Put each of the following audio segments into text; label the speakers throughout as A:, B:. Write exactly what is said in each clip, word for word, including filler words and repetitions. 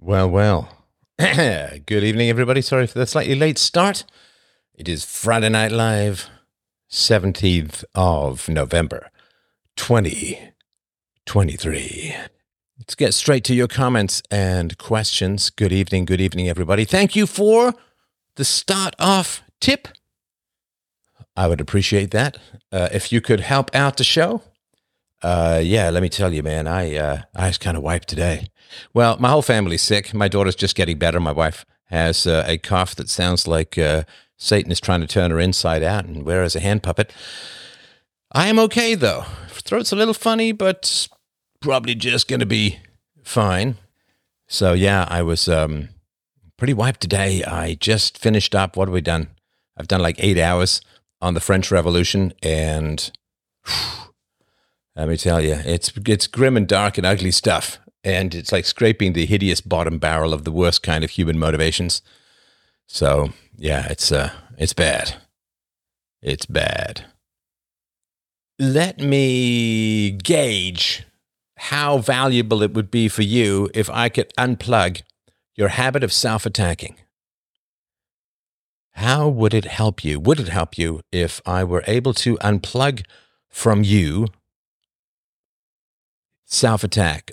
A: Well, well. Good evening, everybody. Sorry for the slightly late start. It is Friday Night Live, seventeenth of November, twenty twenty-three. Let's get straight to your comments and questions. Good evening, good evening, everybody. Thank you for the start-off tip. I would appreciate that. Uh, if you could help out the show. Uh, yeah, let me tell you, man, I, uh, I was kind of wiped today. Well, my whole family's sick. My daughter's just getting better. My wife has uh, a cough that sounds like uh, Satan is trying to turn her inside out and wear her as a hand puppet. I am okay, though. Throat's a little funny, but probably just going to be fine. So, yeah, I was um, pretty wiped today. I just finished up. What have we done? I've done like eight hours on the French Revolution, and whew, let me tell you, it's it's grim and dark and ugly stuff. And it's like scraping the hideous bottom barrel of the worst kind of human motivations. So, yeah, it's uh, it's bad. It's bad. Let me gauge how valuable it would be for you if I could unplug your habit of self-attacking. How would it help you? Would it help you if I were able to unplug from you self-attack?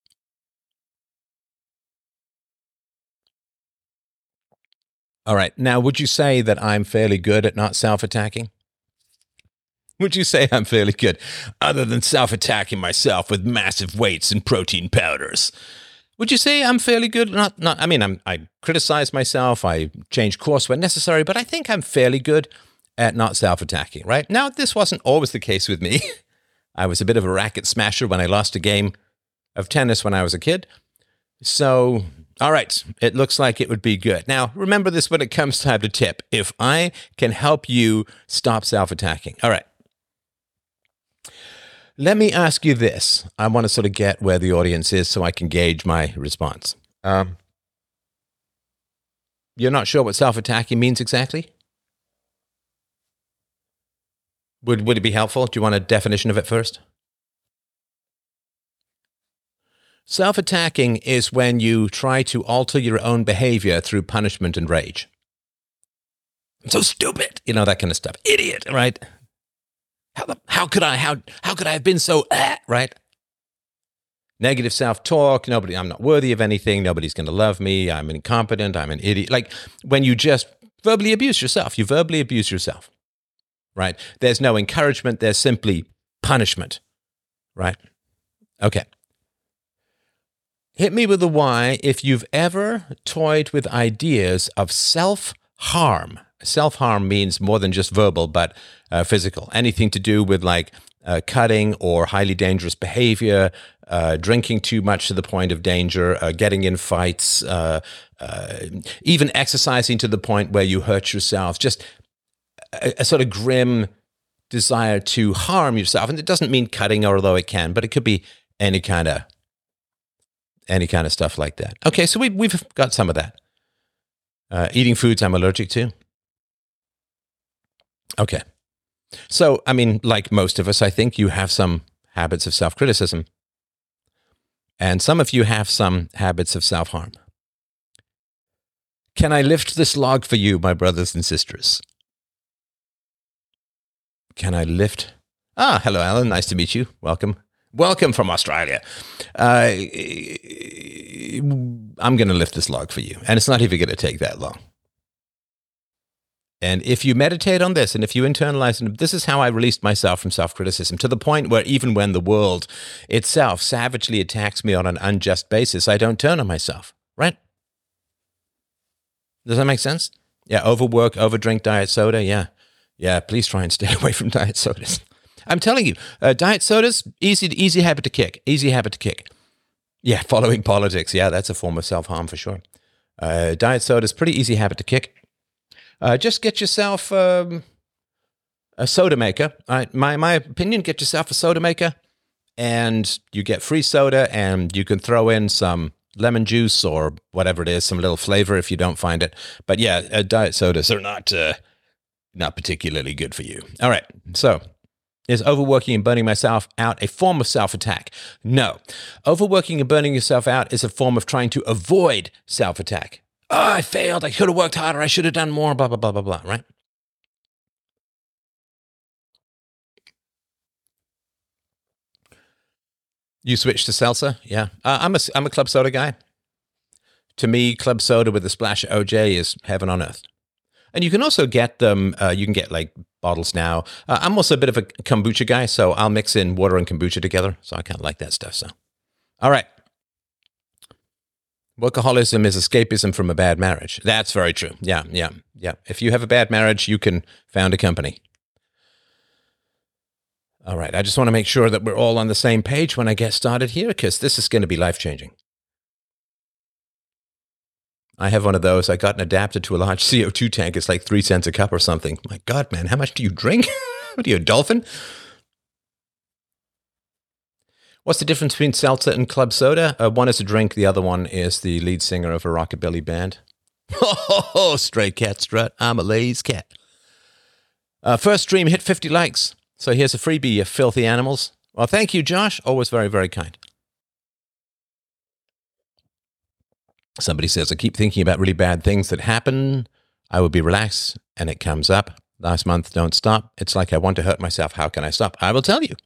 A: All right. Now, would you say that I'm fairly good at not self-attacking? Would you say I'm fairly good, other than self-attacking myself with massive weights and protein powders? Would you say I'm fairly good? Not, not. I mean, I'm, I criticize myself. I change course when necessary, but I think I'm fairly good at not self-attacking, right? Now, this wasn't always the case with me. I was a bit of a racket smasher when I lost a game of tennis when I was a kid. So, all right, it looks like it would be good. Now, remember this when it comes time to tip. If I can help you stop self-attacking. All right. Let me ask you this. I want to sort of get where the audience is so I can gauge my response. Um, you're not sure what self-attacking means exactly? Would, would it be helpful? Do you want a definition of it first? Self-attacking is when you try to alter your own behavior through punishment and rage. I'm so stupid, you know, that kind of stuff. Idiot, right? How the, how could I how how could I have been so uh, right? Negative self-talk. Nobody. I'm not worthy of anything. Nobody's going to love me. I'm incompetent. I'm an idiot. Like when you just verbally abuse yourself. You verbally abuse yourself, right? There's no encouragement. There's simply punishment, right? Okay. Hit me with a why if you've ever toyed with ideas of self-harm. Self-harm means more than just verbal, but uh, physical. Anything to do with like uh, cutting or highly dangerous behavior, uh, drinking too much to the point of danger, uh, getting in fights, uh, uh, even exercising to the point where you hurt yourself. Just a, a sort of grim desire to harm yourself. And it doesn't mean cutting, although it can, but it could be any kind of any kind of stuff like that. Okay, so we, we've got some of that. Uh, eating foods I'm allergic to. Okay. So, I mean, like most of us, I think you have some habits of self-criticism. And some of you have some habits of self-harm. Can I lift this log for you, my brothers and sisters? Can I lift? Ah, hello, Alan. Nice to meet you. Welcome. Welcome from Australia. Uh, I'm going to lift this log for you. And it's not even going to take that long. And if you meditate on this, and if you internalize, and this is how I released myself from self-criticism, to the point where even when the world itself savagely attacks me on an unjust basis, I don't turn on myself, right? Does that make sense? Yeah, overwork, overdrink diet soda, yeah. Yeah, please try and stay away from diet sodas. I'm telling you, uh, diet sodas, easy, easy habit to kick, easy habit to kick. Yeah, following politics, yeah, that's a form of self-harm for sure. Uh, diet sodas, pretty easy habit to kick. Uh, just get yourself um, a soda maker. All right, my my opinion, get yourself a soda maker, and you get free soda, and you can throw in some lemon juice or whatever it is, some little flavor if you don't find it. But yeah, uh, diet sodas are not uh, not particularly good for you. All right, so Is overworking and burning myself out a form of self-attack? No. Overworking and burning yourself out is a form of trying to avoid self-attack. Oh, I failed. I could have worked harder. I should have done more, blah, blah, blah, blah, blah, right? You switched to seltzer? Yeah. Uh, I'm a, I'm a club soda guy. To me, club soda with a splash of O J is heaven on earth. And you can also get them, uh, you can get like bottles now. Uh, I'm also a bit of a kombucha guy, so I'll mix in water and kombucha together. So I kind of like that stuff. So, all right. Workaholism is escapism from a bad marriage. That's very true. Yeah, yeah, yeah. If you have a bad marriage, you can found a company. All right. I just want to make sure that we're all on the same page when I get started here, because this is going to be life-changing. I have one of those. I got an adapter to a large C O two tank. It's like three cents a cup or something. My God, man, how much do you drink? What are you, a dolphin? What's the difference between seltzer and club soda? Uh, one is a drink. The other one is the lead singer of a rockabilly band. Oh, stray cat strut. I'm a lazy cat. Uh, first stream hit fifty likes. So here's a freebie, you filthy animals. Well, thank you, Josh. Always very, very kind. Somebody says, I keep thinking about really bad things that happen. I would be relaxed, and it comes up. Last month, don't stop. It's like I want to hurt myself. How can I stop? I will tell you.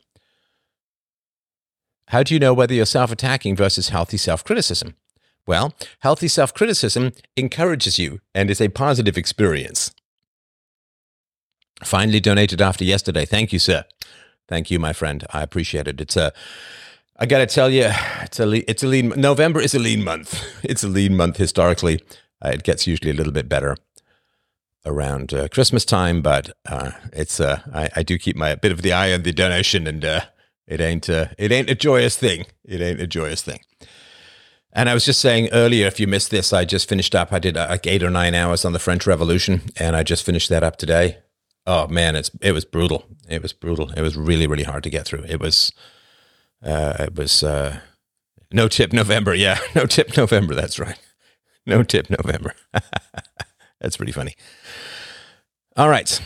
A: How do you know whether you're self-attacking versus healthy self-criticism? Well, healthy self-criticism encourages you and is a positive experience. Finally donated after yesterday. Thank you, sir. Thank you, my friend. I appreciate it. It's a... I got to tell you, it's a lean, it's a lean. November is a lean month. It's a lean month historically. Uh, it gets usually a little bit better around uh, Christmas time, but uh, it's. Uh, I, I do keep my a bit of the eye on the donation, and uh, it ain't. Uh, it ain't a joyous thing. It ain't a joyous thing. And I was just saying earlier, if you missed this, I just finished up. I did uh, like eight or nine hours on the French Revolution, and I just finished that up today. Oh man, it's it was brutal. It was brutal. It was really really hard to get through. It was. Uh, it was uh, no tip November. Yeah, no tip November. That's right. No tip November. That's pretty funny. All right.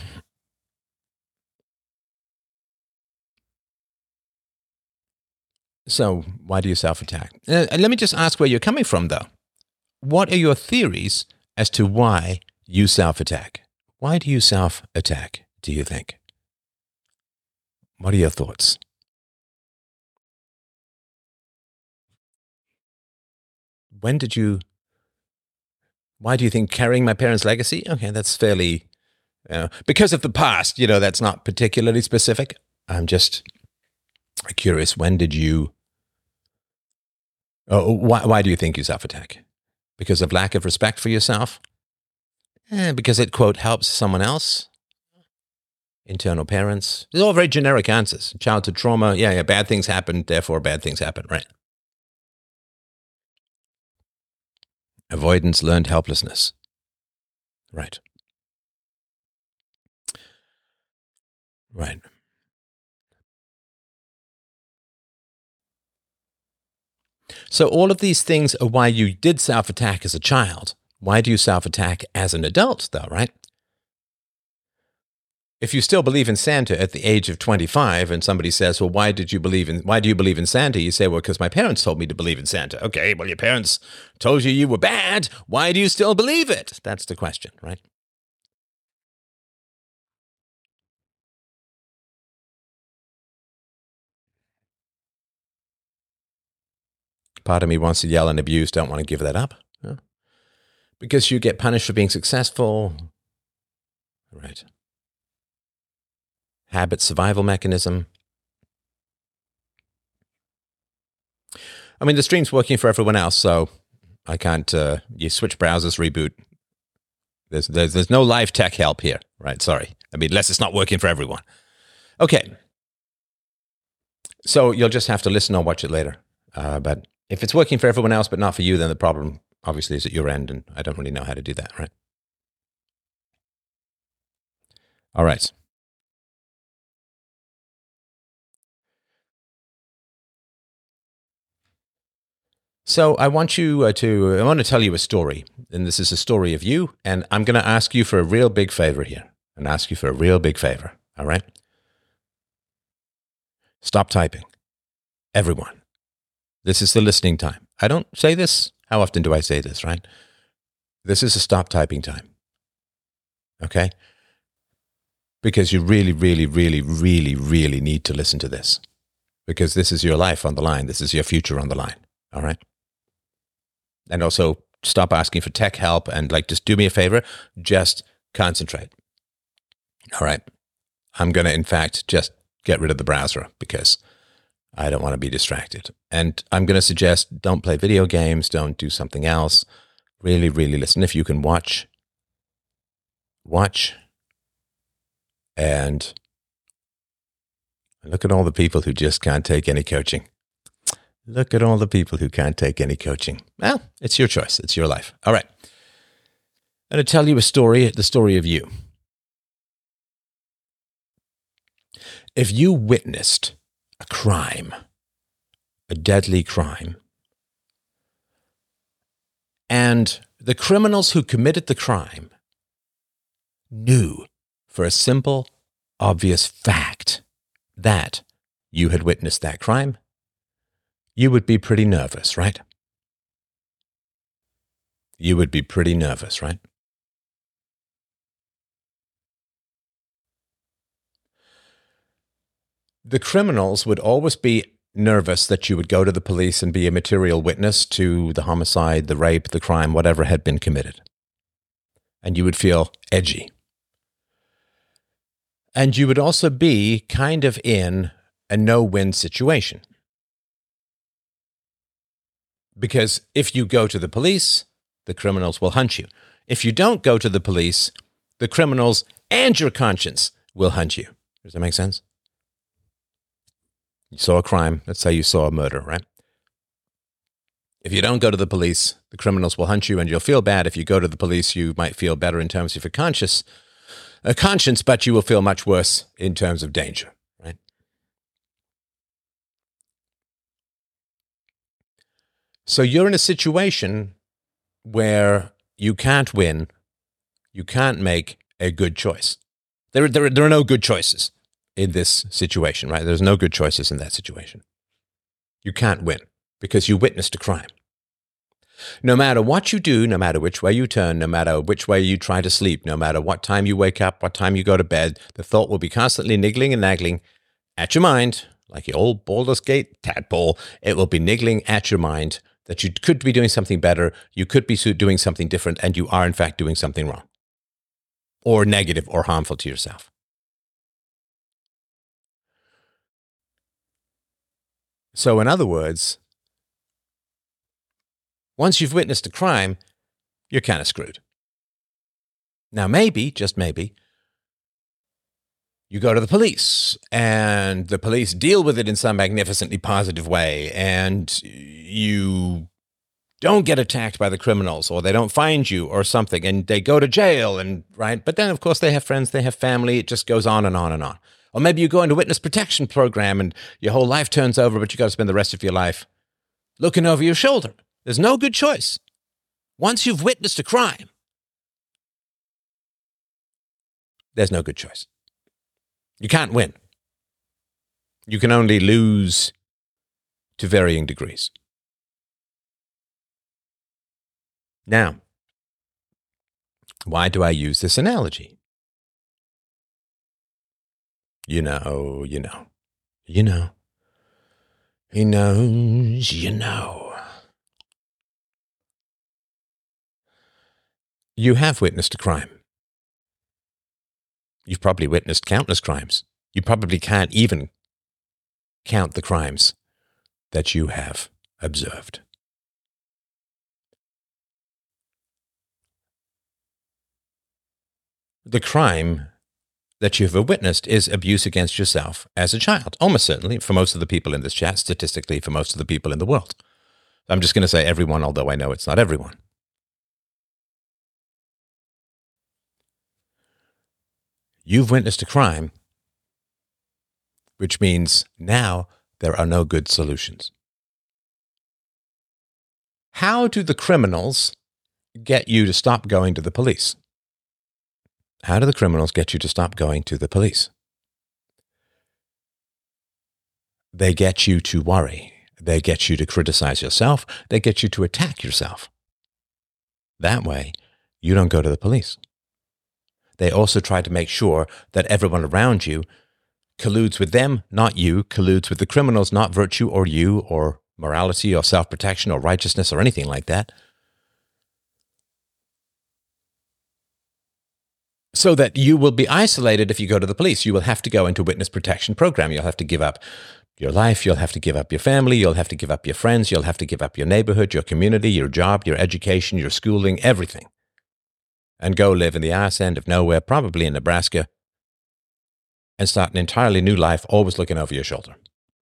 A: So why do you self-attack? Uh, let me just ask where you're coming from, though. What are your theories as to why you self-attack? Why do you self-attack, do you think? What are your thoughts? When did you, why do you think carrying my parents' legacy? Okay, that's fairly, uh, because of the past, you know, that's not particularly specific. I'm just curious, when did you, oh, why, why do you think you self-attack? Because of lack of respect for yourself? Eh, because it, quote, helps someone else? Internal parents? These are all very generic answers. Childhood trauma, yeah, yeah, bad things happen, therefore bad things happen, right? Avoidance, learned helplessness. Right. Right. So all of these things are why you did self-attack as a child. Why do you self-attack as an adult, though, right? If you still believe in Santa at the age of twenty-five and somebody says, well, why did you believe in, why do you believe in Santa? You say, well, because my parents told me to believe in Santa. Okay, well, your parents told you you were bad. Why do you still believe it? That's the question, right? Part of me wants to yell and abuse, don't want to give that up. Yeah. Because you get punished for being successful. Right. Habit survival mechanism. I mean, the stream's working for everyone else, so I can't, uh, you switch browsers, reboot. There's, there's, there's no live tech help here, right? Sorry. I mean, unless it's not working for everyone. Okay. So you'll just have to listen or watch it later. Uh, but if it's working for everyone else, but not for you, then the problem obviously is at your end, and I don't really know how to do that, right? All right. So I want you uh, to, I want to tell you a story, and this is a story of you, and I'm going to ask you for a real big favor here, and ask you for a real big favor, all right? Stop typing. Everyone. This is the listening time. I don't say this. How often do I say this, right? This is a stop typing time. Okay? Because you really, really, really, really, really need to listen to this. Because this is your life on the line. This is your future on the line. All right? And also stop asking for tech help and like, just do me a favor. Just concentrate. All right? I'm going to, in fact, just get rid of the browser because I don't want to be distracted. And I'm going to suggest don't play video games. Don't do something else. Really, really listen. If you can watch, watch. And look at all the people who just can't take any coaching. Look at all the people who can't take any coaching. Well, it's your choice. It's your life. All right. I'm going to tell you a story, the story of you. If you witnessed a crime, a deadly crime, and the criminals who committed the crime knew for a simple, obvious fact that you had witnessed that crime, you would be pretty nervous, right? You would be pretty nervous, right? The criminals would always be nervous that you would go to the police and be a material witness to the homicide, the rape, the crime, whatever had been committed. And you would feel edgy. And you would also be kind of in a no-win situation. Because if you go to the police, the criminals will hunt you. If you don't go to the police, the criminals and your conscience will hunt you. Does that make sense? You saw a crime. Let's say you saw a murder, right? If you don't go to the police, the criminals will hunt you and you'll feel bad. If you go to the police, you might feel better in terms of your conscience. A conscience, but you will feel much worse in terms of danger, right? So you're in a situation where you can't win, you can't make a good choice. There, there, there are no good choices in this situation, right? There's no good choices in that situation. You can't win because you witnessed a crime. No matter what you do, no matter which way you turn, no matter which way you try to sleep, no matter what time you wake up, what time you go to bed, the thought will be constantly niggling and nagging at your mind, like your old Baldur's Gate tadpole. It will be niggling at your mind that you could be doing something better, you could be doing something different, and you are in fact doing something wrong or negative or harmful to yourself. So in other words, once you've witnessed a crime, you're kind of screwed. Now, maybe, just maybe, you go to the police and the police deal with it in some magnificently positive way and you don't get attacked by the criminals or they don't find you or something and they go to jail and right. But then, of course, they have friends, they have family. It just goes on and on and on. Or maybe you go into a witness protection program and your whole life turns over, but you got to spend the rest of your life looking over your shoulder. There's no good choice. Once you've witnessed a crime, there's no good choice. You can't win. You can only lose to varying degrees. Now, why do I use this analogy? You know, you know, you know. He knows, you know. You have witnessed a crime. You've probably witnessed countless crimes. You probably can't even count the crimes that you have observed. The crime that you've witnessed is abuse against yourself as a child. Almost certainly, for most of the people in this chat, statistically, for most of the people in the world. I'm just going to say everyone, although I know it's not everyone. You've witnessed a crime, which means now there are no good solutions. How do the criminals get you to stop going to the police? How do the criminals get you to stop going to the police? they get you to worry. They get you to criticize yourself. They get you to attack yourself. That way, you don't go to the police. They also try to make sure that everyone around you colludes with them, not you, colludes with the criminals, not virtue or you or morality or self-protection or righteousness or anything like that. So that you will be isolated if you go to the police. You will have to go into a witness protection program. You'll have to give up your life. You'll have to give up your family. You'll have to give up your friends. You'll have to give up your neighborhood, your community, your job, your education, your schooling, everything. And go live in the arse end of nowhere, probably in Nebraska, and start an entirely new life, always looking over your shoulder.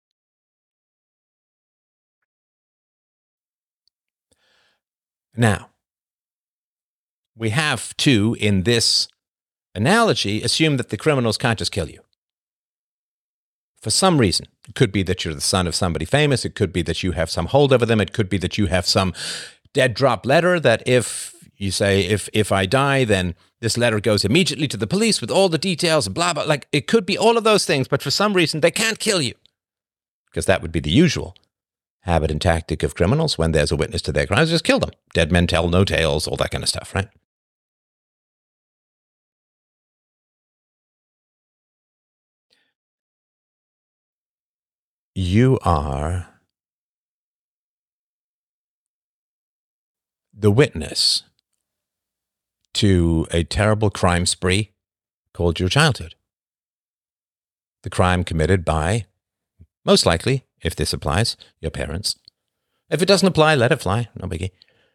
A: Now, we have to, in this analogy, assume that the criminals can't just kill you. For some reason. It could be that you're the son of somebody famous. It could be that you have some hold over them. It could be that you have some dead drop letter that if you say, if if I die, then this letter goes immediately to the police with all the details and blah, blah. Like, it could be all of those things, but for some reason, they can't kill you. Because that would be the usual habit and tactic of criminals when there's a witness to their crimes. Just kill them. Dead men tell no tales, all that kind of stuff, right? You are the witness to a terrible crime spree called your childhood. The crime committed by, most likely, if this applies, your parents. If it doesn't apply, let it fly. No biggie.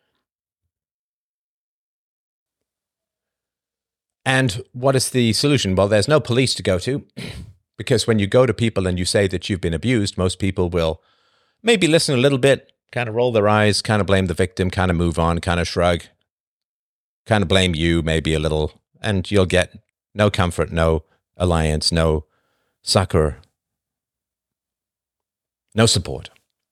A: And what is the solution? Well, there's no police to go to. Because when you go to people and you say that you've been abused, most people will maybe listen a little bit, kind of roll their eyes, kind of blame the victim, kind of move on, kind of shrug, kind of blame you maybe a little, and you'll get no comfort, no alliance, no succor, no support.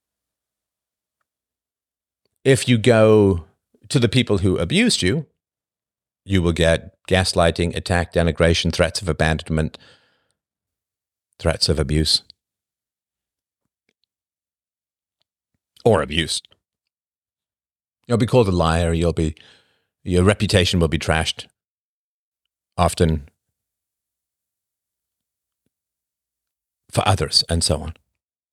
A: If you go to the people who abused you, you will get gaslighting, attack, denigration, threats of abandonment, threats of abuse or abuse. You'll be called a liar. You'll be, your reputation will be trashed often for others and so on.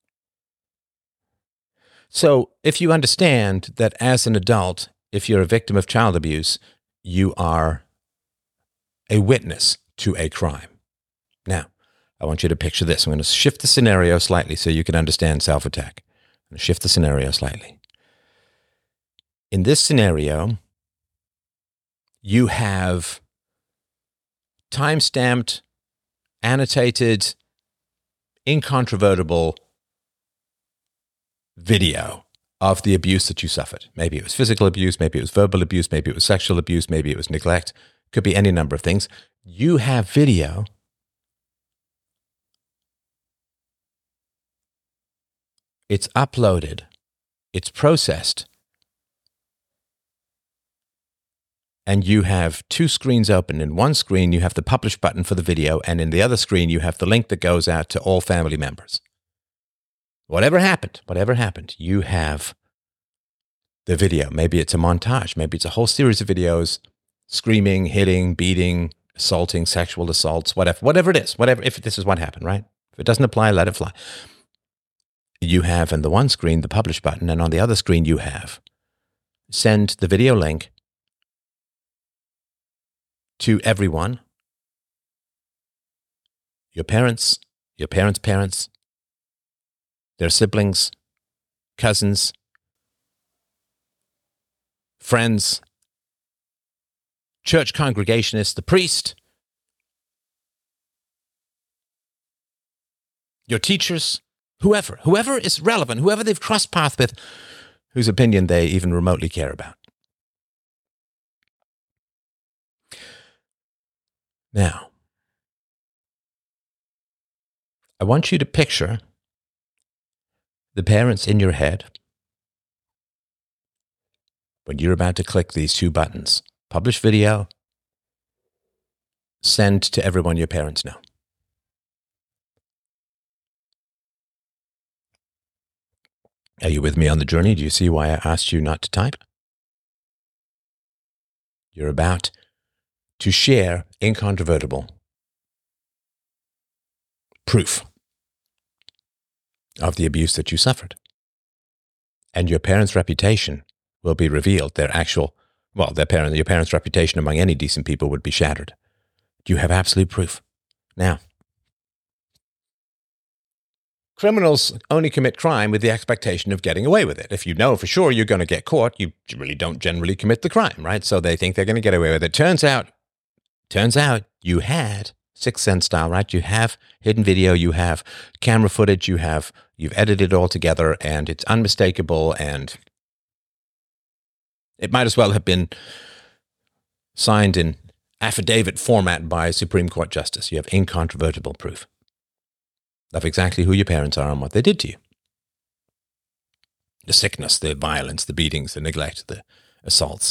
A: So if you understand that as an adult, if you're a victim of child abuse, you are a witness to a crime. Now, I want you to picture this. I'm going to shift the scenario slightly so you can understand self-attack. I'm going to shift the scenario slightly. In this scenario, you have time-stamped, annotated, incontrovertible video of the abuse that you suffered. Maybe it was physical abuse, maybe it was verbal abuse, maybe it was sexual abuse, maybe it was neglect. Could be any number of things. You have video it's uploaded, it's processed, and you have two screens open. In one screen, you have the publish button for the video, and in the other screen, you have the link that goes out to all family members. Whatever happened, whatever happened, you have the video. Maybe it's a montage. Maybe it's a whole series of videos, screaming, hitting, beating, assaulting, sexual assaults, whatever, whatever it is, whatever, if this is what happened, right? If it doesn't apply, let it fly. You have on the one screen the publish button, and on the other screen you have send the video link to everyone, your parents, your parents' parents, their siblings, cousins, friends, church congregationists, the priest, your teachers, whoever, whoever is relevant, whoever they've crossed paths with, whose opinion they even remotely care about. Now, I want you to picture the parents in your head when you're about to click these two buttons, publish video, send to everyone your parents know. Are you with me on the journey? Do you see why I asked you not to type? You're about to share incontrovertible proof of the abuse that you suffered. And your parents' reputation will be revealed. Their actual, well, their parent, your parents' reputation among any decent people would be shattered. You have absolute proof. Now, criminals only commit crime with the expectation of getting away with it. If you know for sure you're going to get caught, you really don't generally commit the crime, right? So they think they're going to get away with it. Turns out, turns out you had Sixth Sense style, right? You have hidden video, you have camera footage, you have, you've edited it all together, and it's unmistakable, and it might as well have been signed in affidavit format by a Supreme Court justice. You have incontrovertible proof of exactly who your parents are and what they did to you. The sickness, the violence, the beatings, the neglect, the assaults.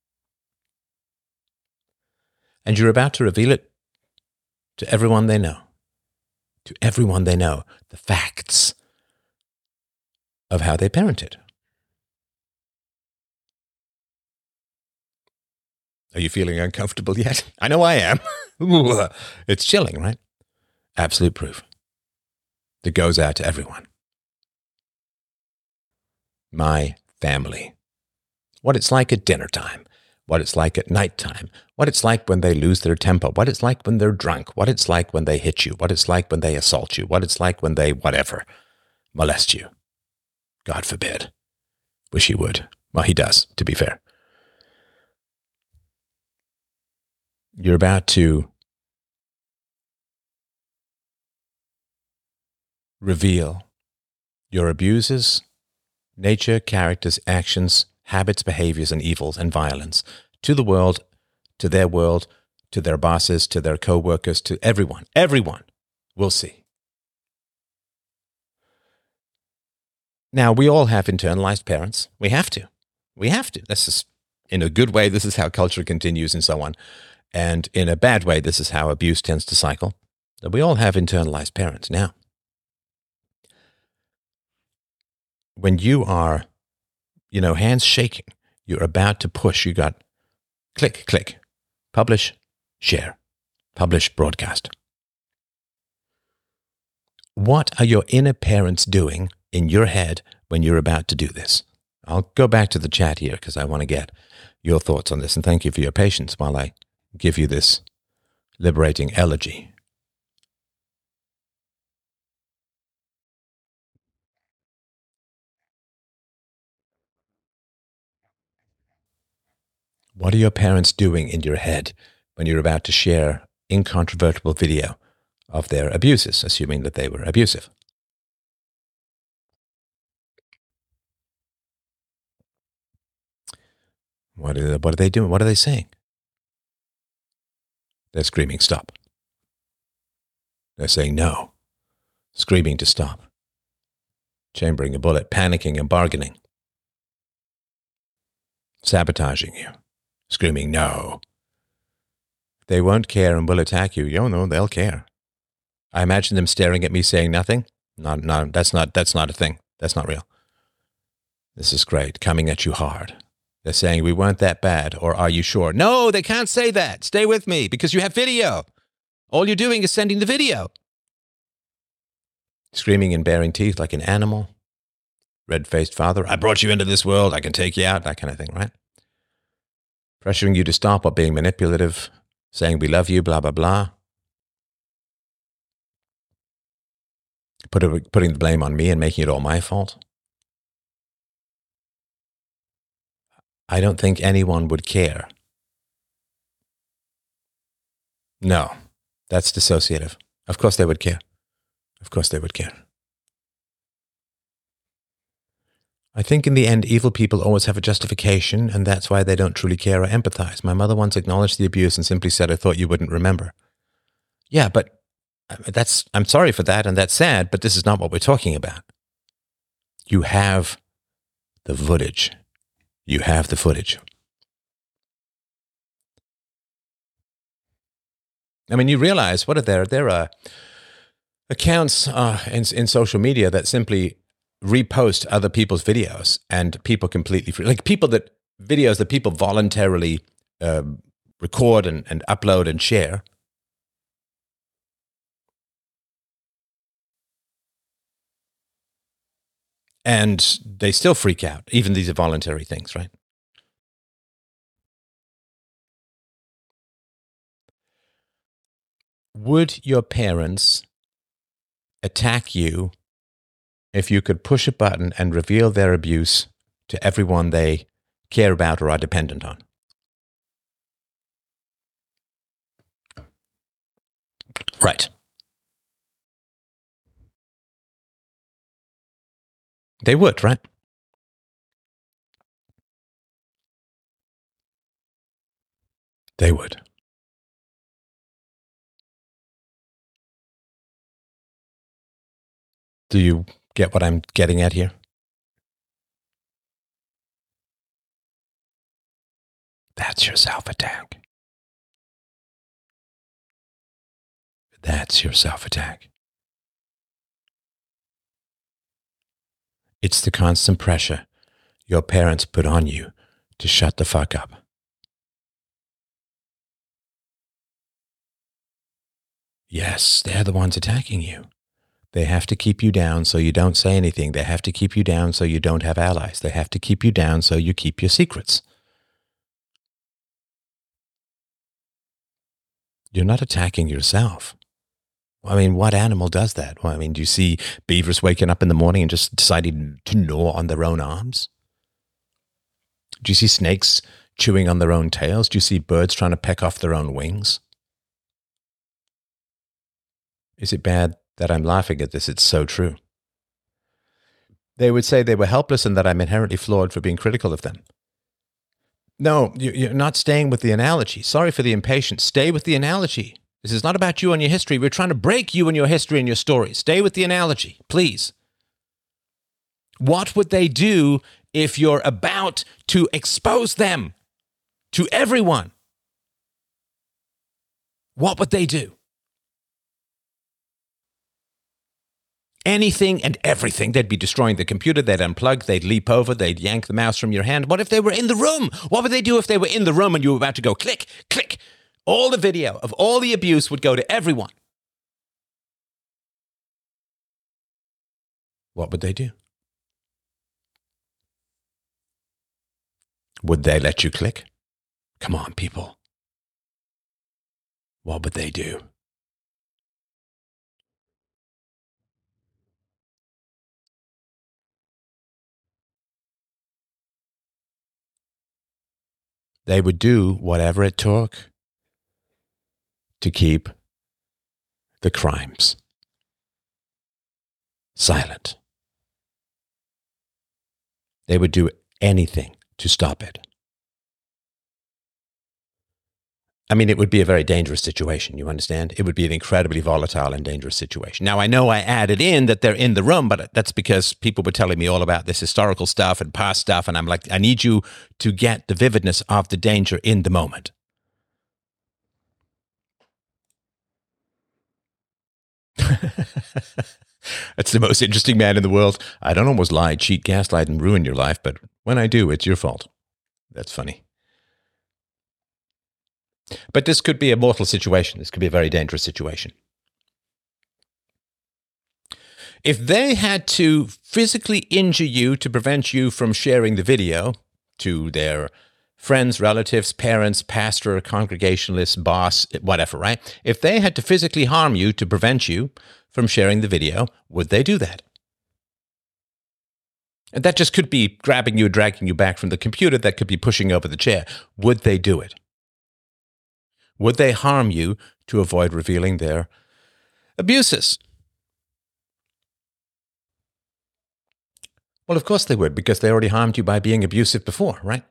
A: And you're about to reveal it to everyone they know. To everyone they know. The facts of how they parented. Are you feeling uncomfortable yet? I know I am. It's chilling, right? Absolute proof that goes out to everyone. My family. What it's like at dinner time. What it's like at nighttime. What it's like when they lose their temper. What it's like when they're drunk. What it's like when they hit you. What it's like when they assault you. What it's like when they, whatever, molest you. God forbid. Wish he would. Well, he does, to be fair. You're about to reveal your abuses, nature, characters, actions, habits, behaviors, and evils and violence to the world, to their world, to their bosses, to their co-workers, to everyone. Everyone will see. Now, we all have internalized parents. We have to. We have to. This is, in a good way, this is how culture continues and so on. And in a bad way, this is how abuse tends to cycle. So we all have internalized parents. Now, when you are, you know, hands shaking, you're about to push, you got click, click, publish, share, publish, broadcast. What are your inner parents doing in your head when you're about to do this? I'll go back to the chat here because I want to get your thoughts on this. And thank you for your patience while I give you this liberating elegy. What are your parents doing in your head when you're about to share incontrovertible video of their abuses, assuming that they were abusive? What are, what are they doing? What are they saying? They're screaming, stop. They're saying no, screaming to stop, chambering a bullet, panicking and bargaining, sabotaging you, screaming no. They won't care and will attack you. Oh no, they'll care. I imagine them staring at me saying nothing. No, no, that's not, that's not a thing. That's not real. This is great, coming at you hard. They're saying, we weren't that bad, or are you sure? No, they can't say that. Stay with me, because you have video. All you're doing is sending the video. Screaming and baring teeth like an animal. Red-faced father, I brought you into this world, I can take you out, that kind of thing, right? Pressuring you to stop while being manipulative, saying we love you, blah, blah, blah. Put a, putting the blame on me and making it all my fault. I don't think anyone would care. No, that's dissociative. Of course they would care. Of course they would care. I think in the end, evil people always have a justification, and that's why they don't truly care or empathize. My mother once acknowledged the abuse and simply said, I thought you wouldn't remember. Yeah, but that's, I'm sorry for that, and that's sad, but this is not what we're talking about. You have the footage. You have the footage. I mean, you realize, what are there? There are accounts uh, in, in social media that simply repost other people's videos and people completely free, like people that videos that people voluntarily uh, record and, and upload and share. And they still freak out. Even these are voluntary things, right? Would your parents attack you if you could push a button and reveal their abuse to everyone they care about or are dependent on? Right. They would, right? They would. Do you get what I'm getting at here? That's your self-attack. That's your self-attack. It's the constant pressure your parents put on you to shut the fuck up. Yes, they're the ones attacking you. They have to keep you down so you don't say anything. They have to keep you down so you don't have allies. They have to keep you down so you keep your secrets. You're not attacking yourself. I mean, what animal does that? Well, I mean, do you see beavers waking up in the morning and just deciding to gnaw on their own arms? Do you see snakes chewing on their own tails? Do you see birds trying to peck off their own wings? Is it bad that I'm laughing at this? It's so true. They would say they were helpless and that I'm inherently flawed for being critical of them. No, you're not staying with the analogy. Sorry for the impatience. Stay with the analogy. This is not about you and your history. We're trying to break you and your history and your story. Stay with the analogy, please. What would they do if you're about to expose them to everyone? What would they do? Anything and everything. They'd be destroying the computer. They'd unplug. They'd leap over. They'd yank the mouse from your hand. What if they were in the room? What would they do if they were in the room and you were about to go click, click? All the video of all the abuse would go to everyone. What would they do? Would they let you click? Come on, people. What would they do? They would do whatever it took to keep the crimes silent. They would do anything to stop it. I mean, it would be a very dangerous situation, you understand? It would be an incredibly volatile and dangerous situation. Now, I know I added in that they're in the room, but that's because people were telling me all about this historical stuff and past stuff, and I'm like, I need you to get the vividness of the danger in the moment. That's the most interesting man in the world. I don't almost lie, cheat, gaslight, and ruin your life, but when I do, it's your fault. That's funny. But this could be a mortal situation. This could be a very dangerous situation. If they had to physically injure you to prevent you from sharing the video to their friends, relatives, parents, pastor, congregationalist, boss, whatever, right? If they had to physically harm you to prevent you from sharing the video, would they do that? And that just could be grabbing you, dragging you back from the computer. That could be pushing over the chair. Would they do it? Would they harm you to avoid revealing their abuses? Well, of course they would, because they already harmed you by being abusive before, right?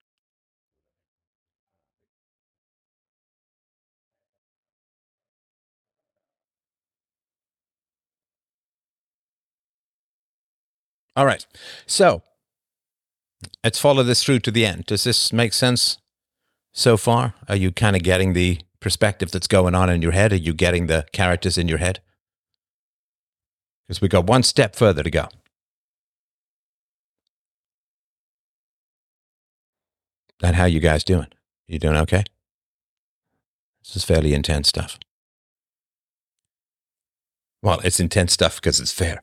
A: All right. So let's follow this through to the end. Does this make sense so far? Are you kind of getting the perspective that's going on in your head? Are you getting the characters in your head? Because we got one step further to go. And how you guys doing? You doing okay? This is fairly intense stuff. Well, it's intense stuff because it's fair.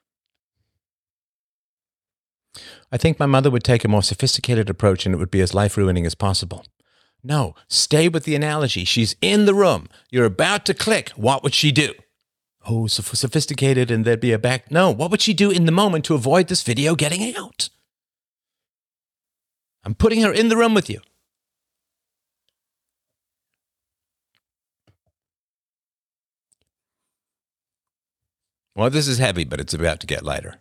A: I think my mother would take a more sophisticated approach and it would be as life-ruining as possible. No, stay with the analogy. She's in the room. You're about to click. What would she do? Oh, so sophisticated and there'd be a back. No, what would she do in the moment to avoid this video getting out? I'm putting her in the room with you. Well, this is heavy, but it's about to get lighter.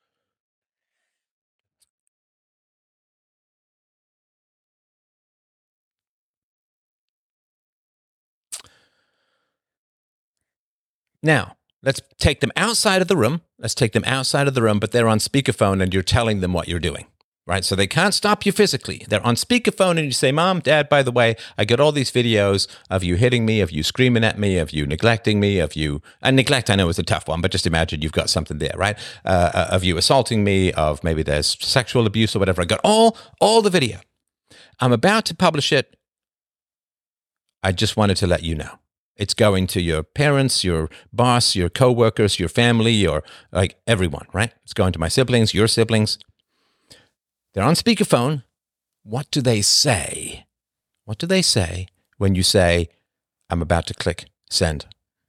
A: Now, let's take them outside of the room. Let's take them outside of the room, but they're on speakerphone and you're telling them what you're doing, right? So they can't stop you physically. They're on speakerphone and you say, Mom, Dad, by the way, I get all these videos of you hitting me, of you screaming at me, of you neglecting me, of you, and neglect I know is a tough one, but just imagine you've got something there, right? Uh, of you assaulting me, of maybe there's sexual abuse or whatever. I got all, all the video. I'm about to publish it. I just wanted to let you know. It's going to your parents, your boss, your coworkers, your family, your, like, everyone, right? It's going to my siblings, your siblings. They're on speakerphone. What do they say? What do they say when you say, I'm about to click send?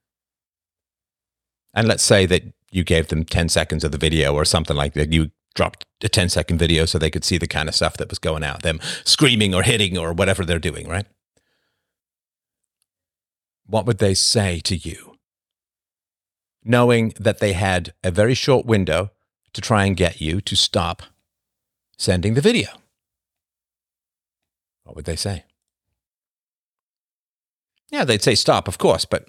A: And let's say that you gave them ten seconds of the video or something like that. You dropped a ten second video so they could see the kind of stuff that was going out, them screaming or hitting or whatever they're doing, right? What would they say to you? Knowing that they had a very short window to try and get you to stop sending the video. What would they say? Yeah, they'd say stop, of course, but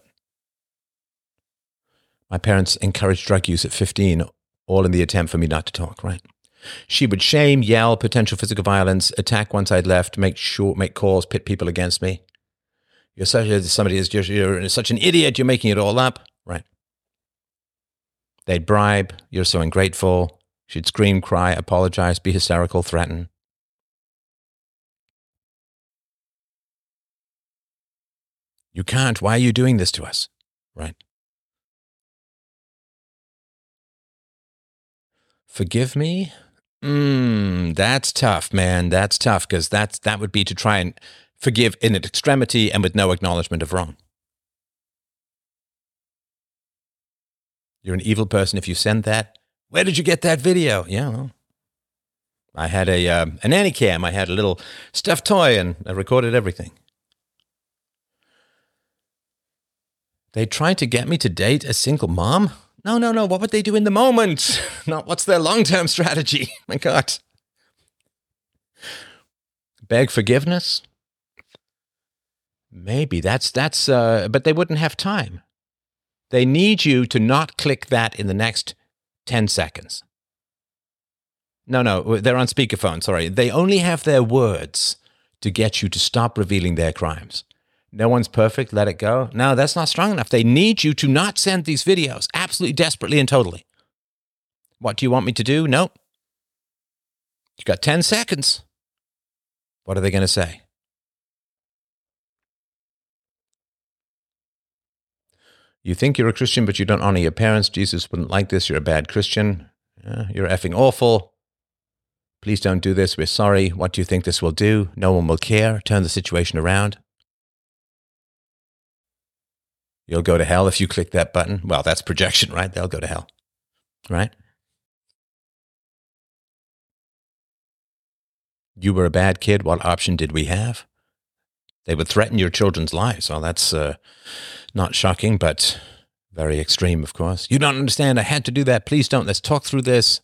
A: my parents encouraged drug use at fifteen, all in the attempt for me not to talk, right? She would shame, yell, potential physical violence, attack once I'd left, make sure, make calls, pit people against me. You're such a, somebody is you're, you're such an idiot. You're making it all up, right? They'd bribe. You're so ungrateful. She'd scream, cry, apologize, be hysterical, threaten. You can't. Why are you doing this to us, right? Forgive me. Mm, that's tough, man. That's tough because that's that would be to try and forgive in an extremity and with no acknowledgement of wrong. You're an evil person if you send that. Where did you get that video? Yeah, well, I had a uh, a nanny cam. I had a little stuffed toy and I recorded everything. They tried to get me to date a single mom? No, no, no. What would they do in the moment? Not what's their long-term strategy? My God. Beg forgiveness? Maybe that's, that's, uh, but they wouldn't have time. They need you to not click that in the next ten seconds. No, no, they're on speakerphone, sorry. They only have their words to get you to stop revealing their crimes. No one's perfect, let it go. No, that's not strong enough. They need you to not send these videos, absolutely, desperately, and totally. What do you want me to do? Nope. You got ten seconds. What are they going to say? You think you're a Christian, but you don't honor your parents. Jesus wouldn't like this. You're a bad Christian. Yeah, you're effing awful. Please don't do this. We're sorry. What do you think this will do? No one will care. Turn the situation around. You'll go to hell if you click that button. Well, that's projection, right? They'll go to hell, right? You were a bad kid. What option did we have? They would threaten your children's lives. Well, that's uh, not shocking, but very extreme, of course. You don't understand. I had to do that. Please don't. Let's talk through this.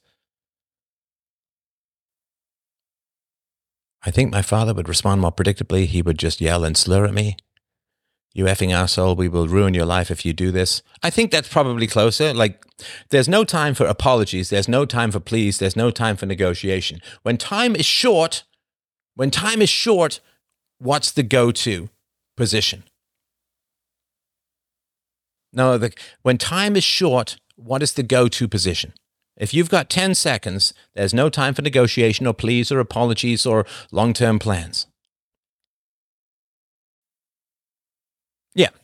A: I think my father would respond more predictably. He would just yell and slur at me. You effing asshole, we will ruin your life if you do this. I think that's probably closer. Like, there's no time for apologies. There's no time for pleas. There's no time for negotiation. When time is short, when time is short, what's the go-to position? No, the, when time is short, what is the go-to position? If you've got ten seconds, there's no time for negotiation or pleas or apologies or long-term plans.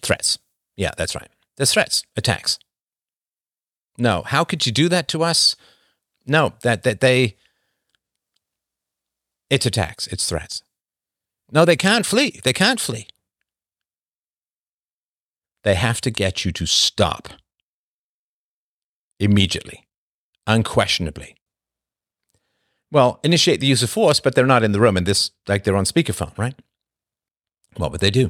A: threats. Yeah, that's right. There's threats, attacks. No, how could you do that to us? No, that that they, it's attacks, it's threats. No, they can't flee. They can't flee. They have to get you to stop immediately, unquestionably. Well, initiate the use of force, but they're not in the room, and this, like they're on speakerphone, right? What would they do?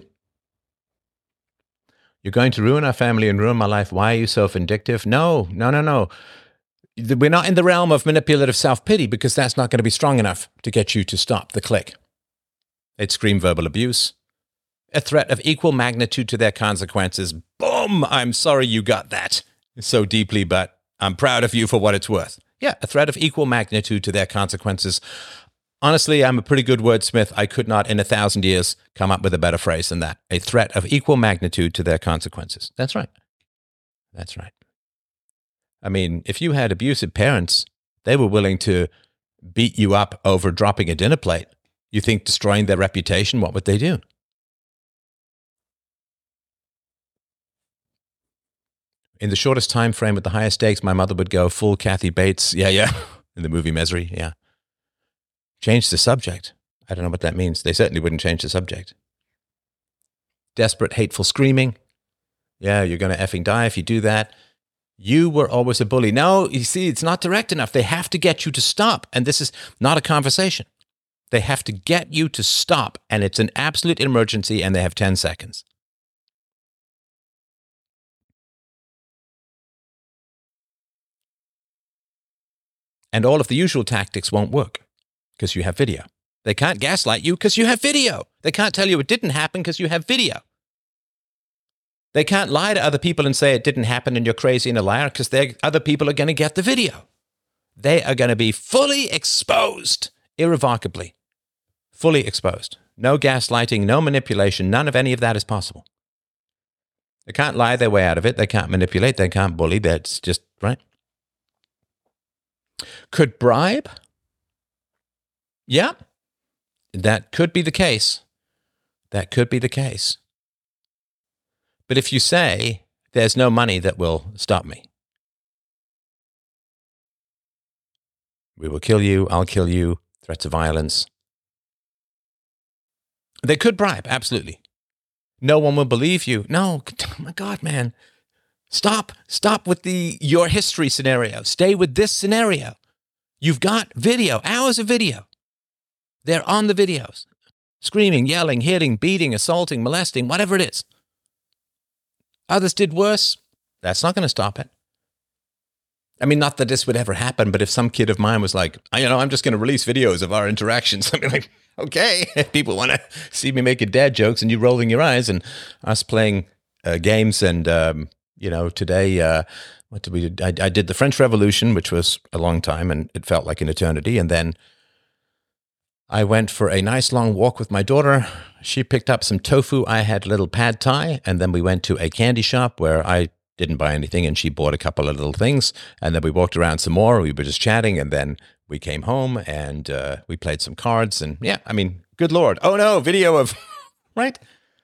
A: You're going to ruin our family and ruin my life. Why are you so vindictive? No, no, no, no. We're not in the realm of manipulative self-pity because that's not going to be strong enough to get you to stop the click. They'd scream verbal abuse, a threat of equal magnitude to their consequences. Boom! I'm sorry you got that so deeply, but I'm proud of you for what it's worth. Yeah, a threat of equal magnitude to their consequences. Honestly, I'm a pretty good wordsmith. I could not in a thousand years come up with a better phrase than that. A threat of equal magnitude to their consequences. That's right. That's right. I mean, if you had abusive parents, they were willing to beat you up over dropping a dinner plate. You think destroying their reputation, what would they do? In the shortest time frame with the highest stakes, my mother would go full Kathy Bates. Yeah, yeah. In the movie Misery, yeah. Change the subject. I don't know what that means. They certainly wouldn't change the subject. Desperate, hateful screaming. Yeah, you're going to effing die if you do that. You were always a bully. No, you see, it's not direct enough. They have to get you to stop. And this is not a conversation. They have to get you to stop. And it's an absolute emergency, and they have ten seconds. And all of the usual tactics won't work because you have video. They can't gaslight you because you have video. They can't tell you it didn't happen because you have video. They can't lie to other people and say it didn't happen and you're crazy and a liar because other people are going to get the video. They are going to be fully exposed, irrevocably. Fully exposed. No gaslighting, no manipulation, none of any of that is possible. They can't lie their way out of it. They can't manipulate. They can't bully. That's just, right? Could bribe? Yeah, that could be the case. That could be the case. But if you say, there's no money that will stop me. We will kill you, I'll kill you, threats of violence. They could bribe, absolutely. No one will believe you. No, oh my God, man. Stop, stop with the your history scenario. Stay with this scenario. You've got video, hours of video. They're on the videos. Screaming, yelling, hitting, beating, assaulting, molesting, whatever it is. Others did worse. That's not going to stop it. I mean, not that this would ever happen, but if some kid of mine was like, you know, I'm just going to release videos of our interactions. I mean, like, okay, if people want to see me making dad jokes and you rolling your eyes and us playing uh, games and, um, you know, today, uh, what did we do? I, I did the French Revolution, which was a long time and it felt like an eternity. And then I went for a nice long walk with my daughter. She picked up some tofu. I had a little pad thai. And then we went to a candy shop where I didn't buy anything and she bought a couple of little things. And then we walked around some more. We were just chatting and then we came home and uh, we played some cards. And yeah, I mean, good Lord. Oh no, video of, right?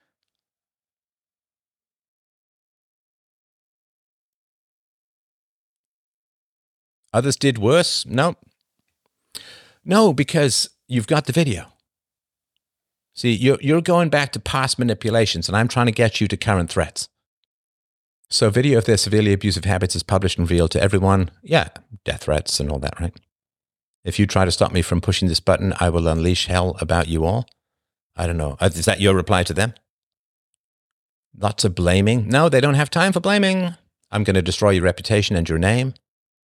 A: Others did worse? No. No, because you've got the video. See, you're, you're going back to past manipulations, and I'm trying to get you to current threats. So video of their severely abusive habits is published and revealed to everyone. Yeah, death threats and all that, right? If you try to stop me from pushing this button, I will unleash hell about you all. I don't know. Is that your reply to them? Lots of blaming. No, they don't have time for blaming. I'm going to destroy your reputation and your name.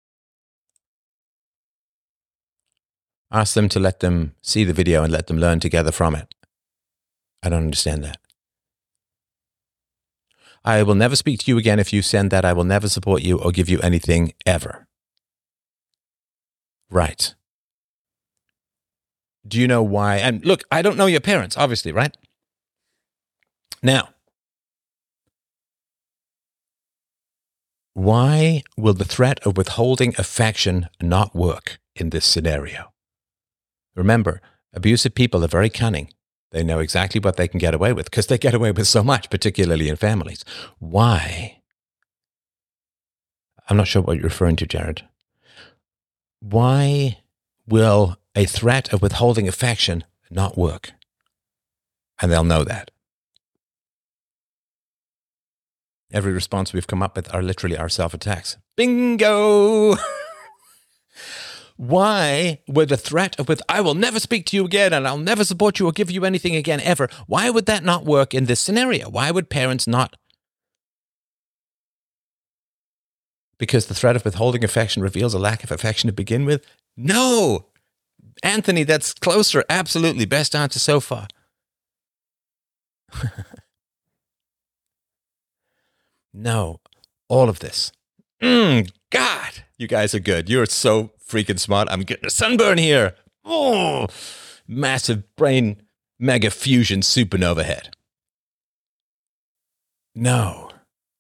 A: Ask them to let them see the video and let them learn together from it. I don't understand that. I will never speak to you again if you send that. I will never support you or give you anything ever. Right. Do you know why? And look, I don't know your parents, obviously, right? Now, why will the threat of withholding affection not work in this scenario? Remember, abusive people are very cunning. They know exactly what they can get away with because they get away with so much, particularly in families. Why? I'm not sure what you're referring to, Jared. Why will a threat of withholding affection not work? And they'll know that. Every response we've come up with are literally our self-attacks. Bingo! Why would a threat of with, I will never speak to you again and I'll never support you or give you anything again ever, why would that not work in this scenario? Why would parents not? Because the threat of withholding affection reveals a lack of affection to begin with? No! Anthony, that's closer. Absolutely. Best answer so far. No. All of this. Mm, God! You guys are good. You're so freaking smart. I'm getting a sunburn here. Oh, massive brain mega fusion supernova head. No.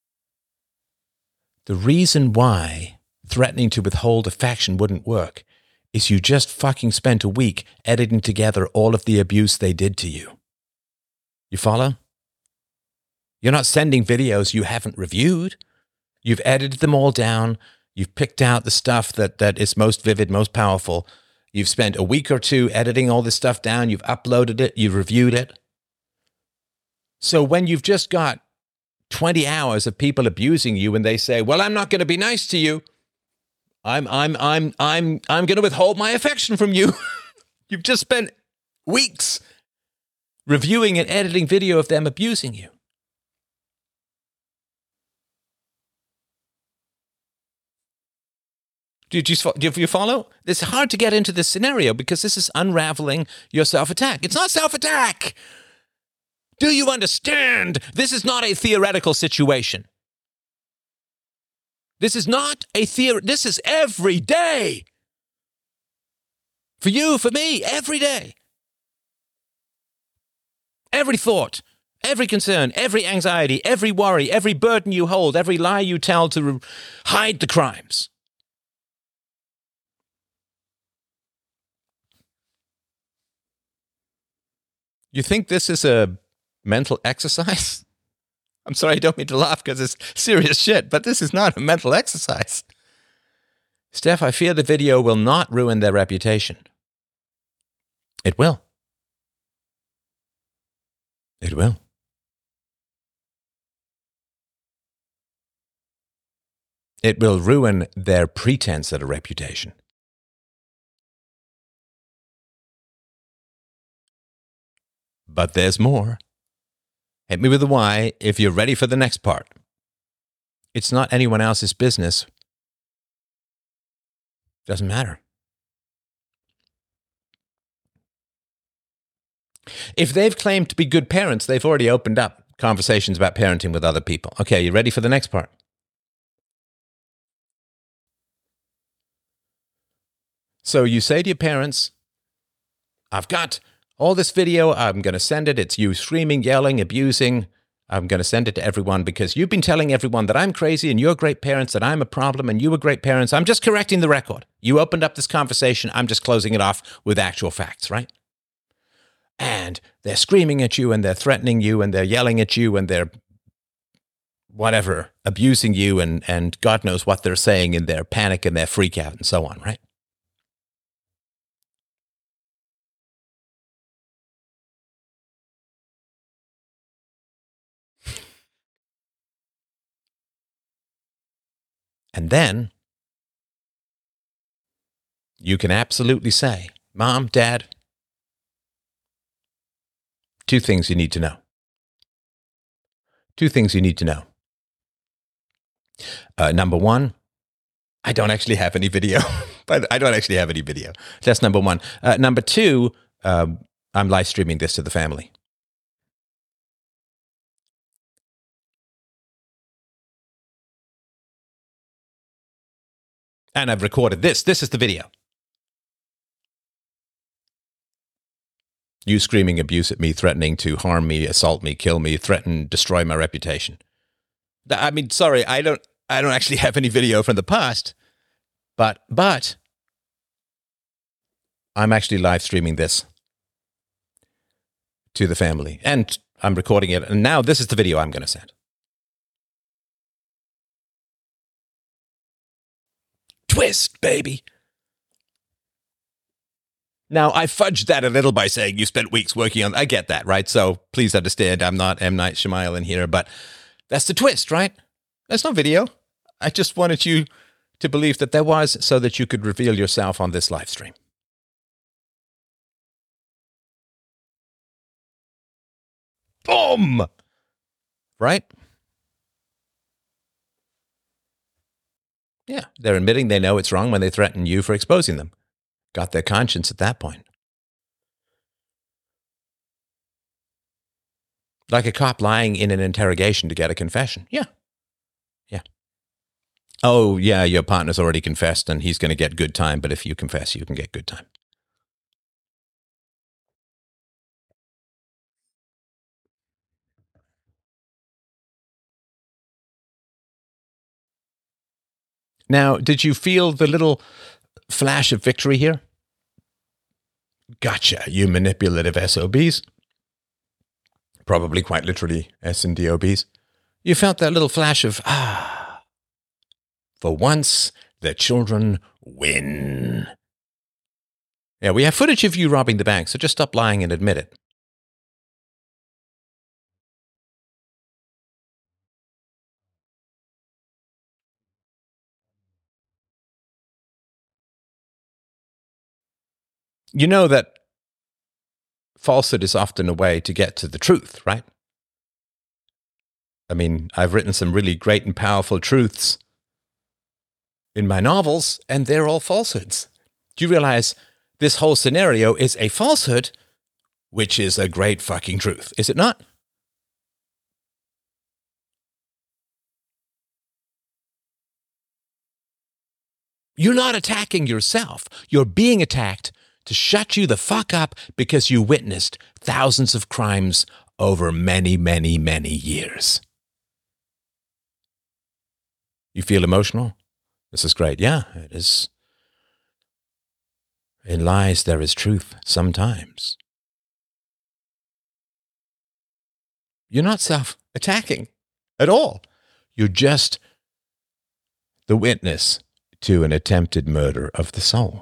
A: The reason why threatening to withhold affection wouldn't work is you just fucking spent a week editing together all of the abuse they did to you. You follow? You're not sending videos you haven't reviewed. You've edited them all down. You've picked out the stuff that, that is most vivid, most powerful. You've spent a week or two editing all this stuff down. You've uploaded it. You've reviewed it. So when you've just got twenty hours of people abusing you and they say, well, I'm not going to be nice to you. I'm, I'm, I'm, I'm, I'm going to withhold my affection from you. You've just spent weeks reviewing and editing video of them abusing you. Do you, do you follow? It's hard to get into this scenario because this is unraveling your self-attack. It's not self-attack. Do you understand? This is not a theoretical situation. This is not a theory. This is every day. For you, for me, every day. Every thought, every concern, every anxiety, every worry, every burden you hold, every lie you tell to hide the crimes. You think this is a mental exercise? I'm sorry, I don't mean to laugh because it's serious shit, but this is not a mental exercise. Steph, I fear the video will not ruin their reputation. It will. It will. It will ruin their pretense at a reputation. But there's more. Hit me with a why if you're ready for the next part. It's not anyone else's business. Doesn't matter. If they've claimed to be good parents, they've already opened up conversations about parenting with other people. Okay, you ready for the next part? So you say to your parents, I've got all this video, I'm going to send it. It's you screaming, yelling, abusing. I'm going to send it to everyone because you've been telling everyone that I'm crazy and you're great parents, that I'm a problem and you were great parents. I'm just correcting the record. You opened up this conversation. I'm just closing it off with actual facts, right? And they're screaming at you and they're threatening you and they're yelling at you and they're whatever, abusing you and, and God knows what they're saying in their panic and their freak out and so on, right? And then you can absolutely say, Mom, Dad, two things you need to know. Two things you need to know. Uh, number one, I don't actually have any video. But I don't actually have any video. That's number one. Uh, number two, um, I'm live streaming this to the family. And I've recorded this. This is the video. You screaming abuse at me, threatening to harm me, assault me, kill me, threaten, destroy my reputation. I mean, sorry, I don't I don't actually have any video from the past, but but I'm actually live streaming this to the family. And I'm recording it. And now this is the video I'm going to send. Twist, baby. Now, I fudged that a little by saying you spent weeks working on... I get that, right? So please understand, I'm not M. Night Shyamalan here, but that's the twist, right? That's no video. I just wanted you to believe that there was so that you could reveal yourself on this live stream. Boom! Right? Yeah, they're admitting they know it's wrong when they threaten you for exposing them. Got their conscience at that point. Like a cop lying in an interrogation to get a confession. Yeah. Yeah. Oh, yeah, your partner's already confessed and he's going to get good time, but if you confess, you can get good time. Now, did you feel the little flash of victory here? Gotcha, you manipulative S O Bs. Probably quite literally S and D O Bs. You felt that little flash of, ah, for once, the children win. Yeah, we have footage of you robbing the bank, so just stop lying and admit it. You know that falsehood is often a way to get to the truth, right? I mean, I've written some really great and powerful truths in my novels, and they're all falsehoods. Do you realize this whole scenario is a falsehood, which is a great fucking truth, is it not? You're not attacking yourself. You're being attacked to shut you the fuck up because you witnessed thousands of crimes over many, many, many years. You feel emotional? This is great. Yeah, it is. In lies, there is truth sometimes. You're not self-attacking at all. You're just the witness to an attempted murder of the soul.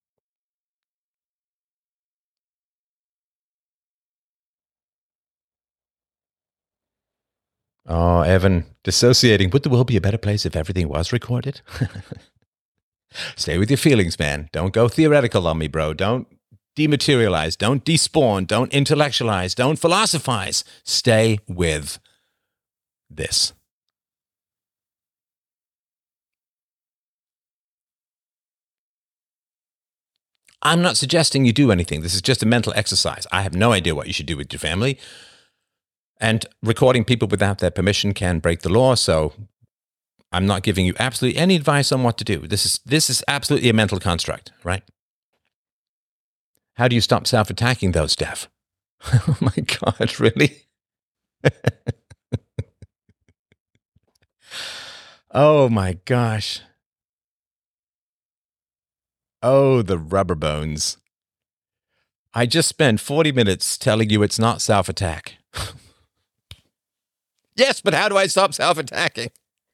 A: Oh, Evan, dissociating. Would the world be a better place if everything was recorded? Stay with your feelings, man. Don't go theoretical on me, bro. Don't dematerialize. Don't despawn. Don't intellectualize. Don't philosophize. Stay with this. I'm not suggesting you do anything. This is just a mental exercise. I have no idea what you should do with your family. And recording people without their permission can break the law, so I'm not giving you absolutely any advice on what to do. This is this is absolutely a mental construct, right? How do you stop self-attacking though, Steph? Oh my God, really? Oh my gosh. Oh, the rubber bones. I just spent forty minutes telling you it's not self-attack. Yes, but how do I stop self-attacking?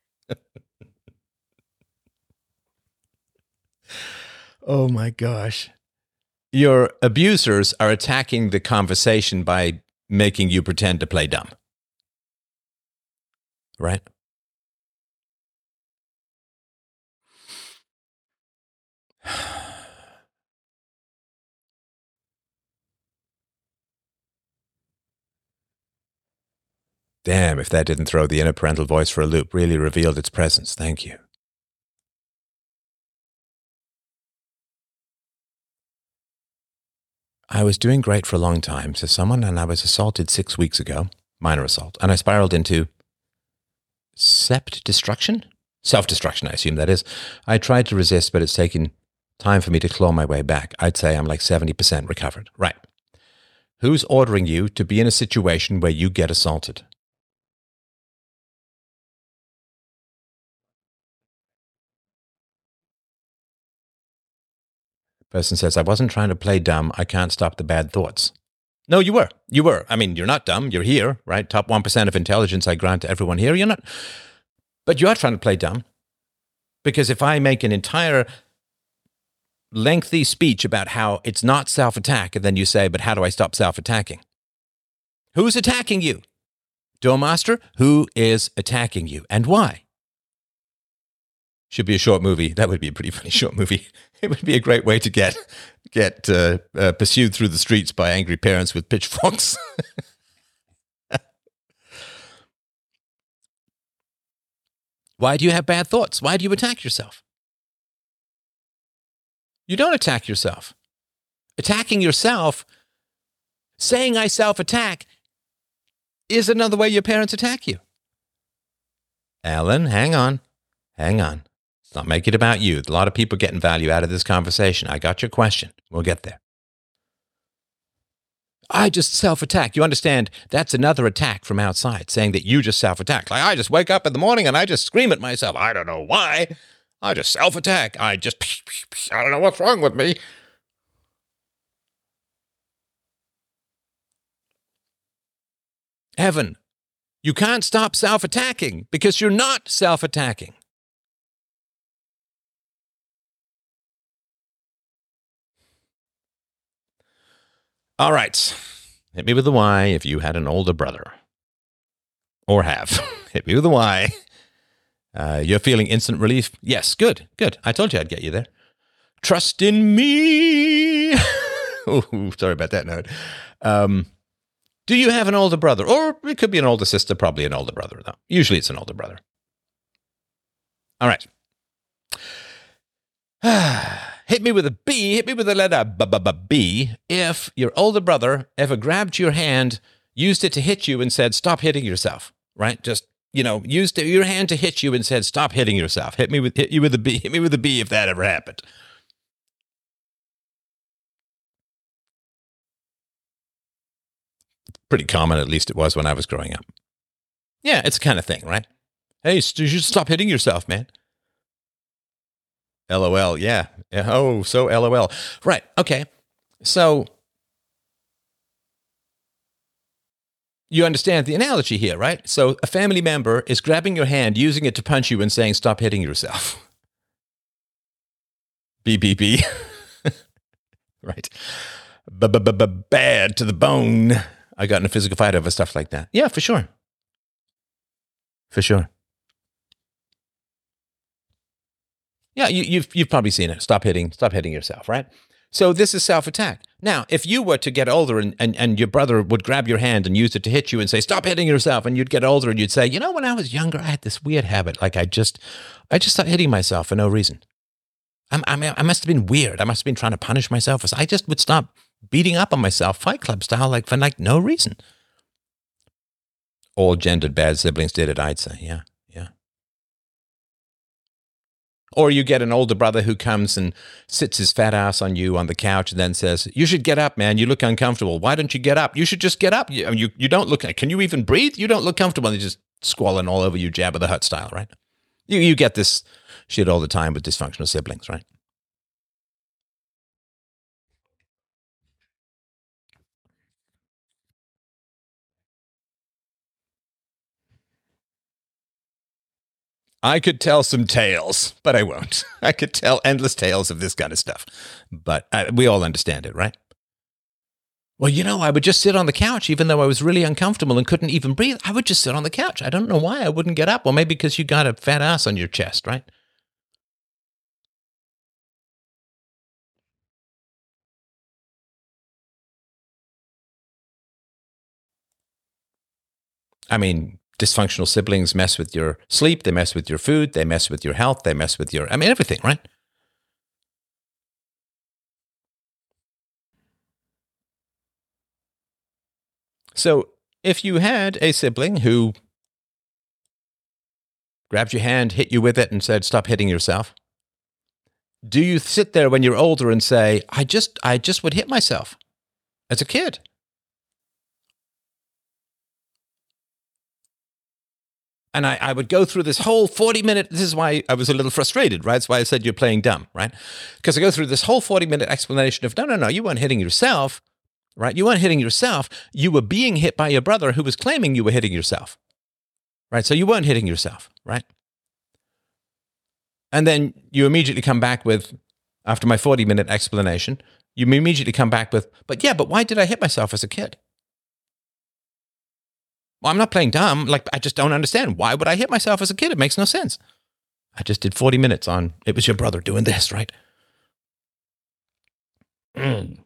A: Oh my gosh. Your abusers are attacking the conversation by making you pretend to play dumb. Right? Damn, if that didn't throw the inner parental voice for a loop, really revealed its presence. Thank you. I was doing great for a long time to someone, and I was assaulted six weeks ago, minor assault, and I spiraled into sept destruction? Self-destruction, I assume that is. I tried to resist, but it's taken time for me to claw my way back. I'd say I'm like seventy percent recovered. Right. Who's ordering you to be in a situation where you get assaulted? Person says, I wasn't trying to play dumb. I can't stop the bad thoughts. No, you were. You were. I mean, you're not dumb. You're here, right? Top one percent of intelligence I grant to everyone here. You're not. But you are trying to play dumb. Because if I make an entire lengthy speech about how it's not self-attack, and then you say, but how do I stop self-attacking? Who's attacking you? Duelmaster, who is attacking you and why? Should be a short movie. That would be a pretty funny short movie. It would be a great way to get get uh, uh, pursued through the streets by angry parents with pitchforks. Why do you have bad thoughts? Why do you attack yourself? You don't attack yourself. Attacking yourself, saying I self-attack, is another way your parents attack you. Alan, hang on. Hang on. Let's not make it about you. A lot of people getting value out of this conversation. I got your question. We'll get there. I just self-attack. You understand, that's another attack from outside, saying that you just self-attack. Like, I just wake up in the morning and I just scream at myself. I don't know why. I just self-attack. I just, I don't know what's wrong with me. Evan, you can't stop self-attacking because you're not self-attacking. All right. Hit me with the why if you had an older brother. Or have. Hit me with the why. Uh, you're feeling instant relief? Yes, good, good. I told you I'd get you there. Trust in me. Oh, sorry about that note. Um, do you have an older brother? Or it could be an older sister, probably an older brother, though. Usually it's an older brother. All right. Hit me with a B, hit me with the letter B, B, B, B, if your older brother ever grabbed your hand, used it to hit you and said, stop hitting yourself, right? Just, you know, used your hand to hit you and said, stop hitting yourself. Hit me with, hit you with a B, hit me with a B if that ever happened. Pretty common, at least it was when I was growing up. Yeah, it's the kind of thing, right? Hey, you should stop hitting yourself, man. LOL, yeah. Oh, so LOL. Right, okay. So, you understand the analogy here, right? So, a family member is grabbing your hand, using it to punch you and saying, stop hitting yourself. B, B, B. Right. B-b-b-bad to the bone. I got in a physical fight over stuff like that. Yeah, for sure. For sure. Yeah, you, you've you've probably seen it. Stop hitting, stop hitting yourself, right? So this is self-attack. Now, if you were to get older and, and, and your brother would grab your hand and use it to hit you and say, stop hitting yourself, and you'd get older and you'd say, you know, when I was younger, I had this weird habit. Like I just, I just started hitting myself for no reason. I'm, I mean, I must have been weird. I must have been trying to punish myself. I just would stop beating up on myself, Fight Club style, like for like no reason. All gendered bad siblings did it, I'd say. Yeah. Or you get an older brother who comes and sits his fat ass on you on the couch and then says, you should get up, man. You look uncomfortable. Why don't you get up? You should just get up. You, you, you don't look, can you even breathe? You don't look comfortable. And they just squalling all over you, Jabba the Hutt style, right? You, you get this shit all the time with dysfunctional siblings, right? I could tell some tales, but I won't. I could tell endless tales of this kind of stuff. But uh, we all understand it, right? Well, you know, I would just sit on the couch, even though I was really uncomfortable and couldn't even breathe. I would just sit on the couch. I don't know why I wouldn't get up. Well, maybe because you got a fat ass on your chest, right? I mean, dysfunctional siblings mess with your sleep, they mess with your food, they mess with your health, they mess with your, I mean, everything, right? So if you had a sibling who grabbed your hand, hit you with it, and said, stop hitting yourself, do you sit there when you're older and say, I just, I just would hit myself as a kid? And I, I would go through this whole forty minute, this is why I was a little frustrated, right? That's why I said you're playing dumb, right? Because I go through this whole forty minute explanation of, no, no, no, you weren't hitting yourself, right? You weren't hitting yourself. You were being hit by your brother who was claiming you were hitting yourself, right? So you weren't hitting yourself, right? And then you immediately come back with, after my forty-minute explanation, you immediately come back with, but yeah, but why did I hit myself as a kid? Well, I'm not playing dumb. Like, I just don't understand. Why would I hit myself as a kid? It makes no sense. I just did forty minutes on, it was your brother doing this, right? Mm.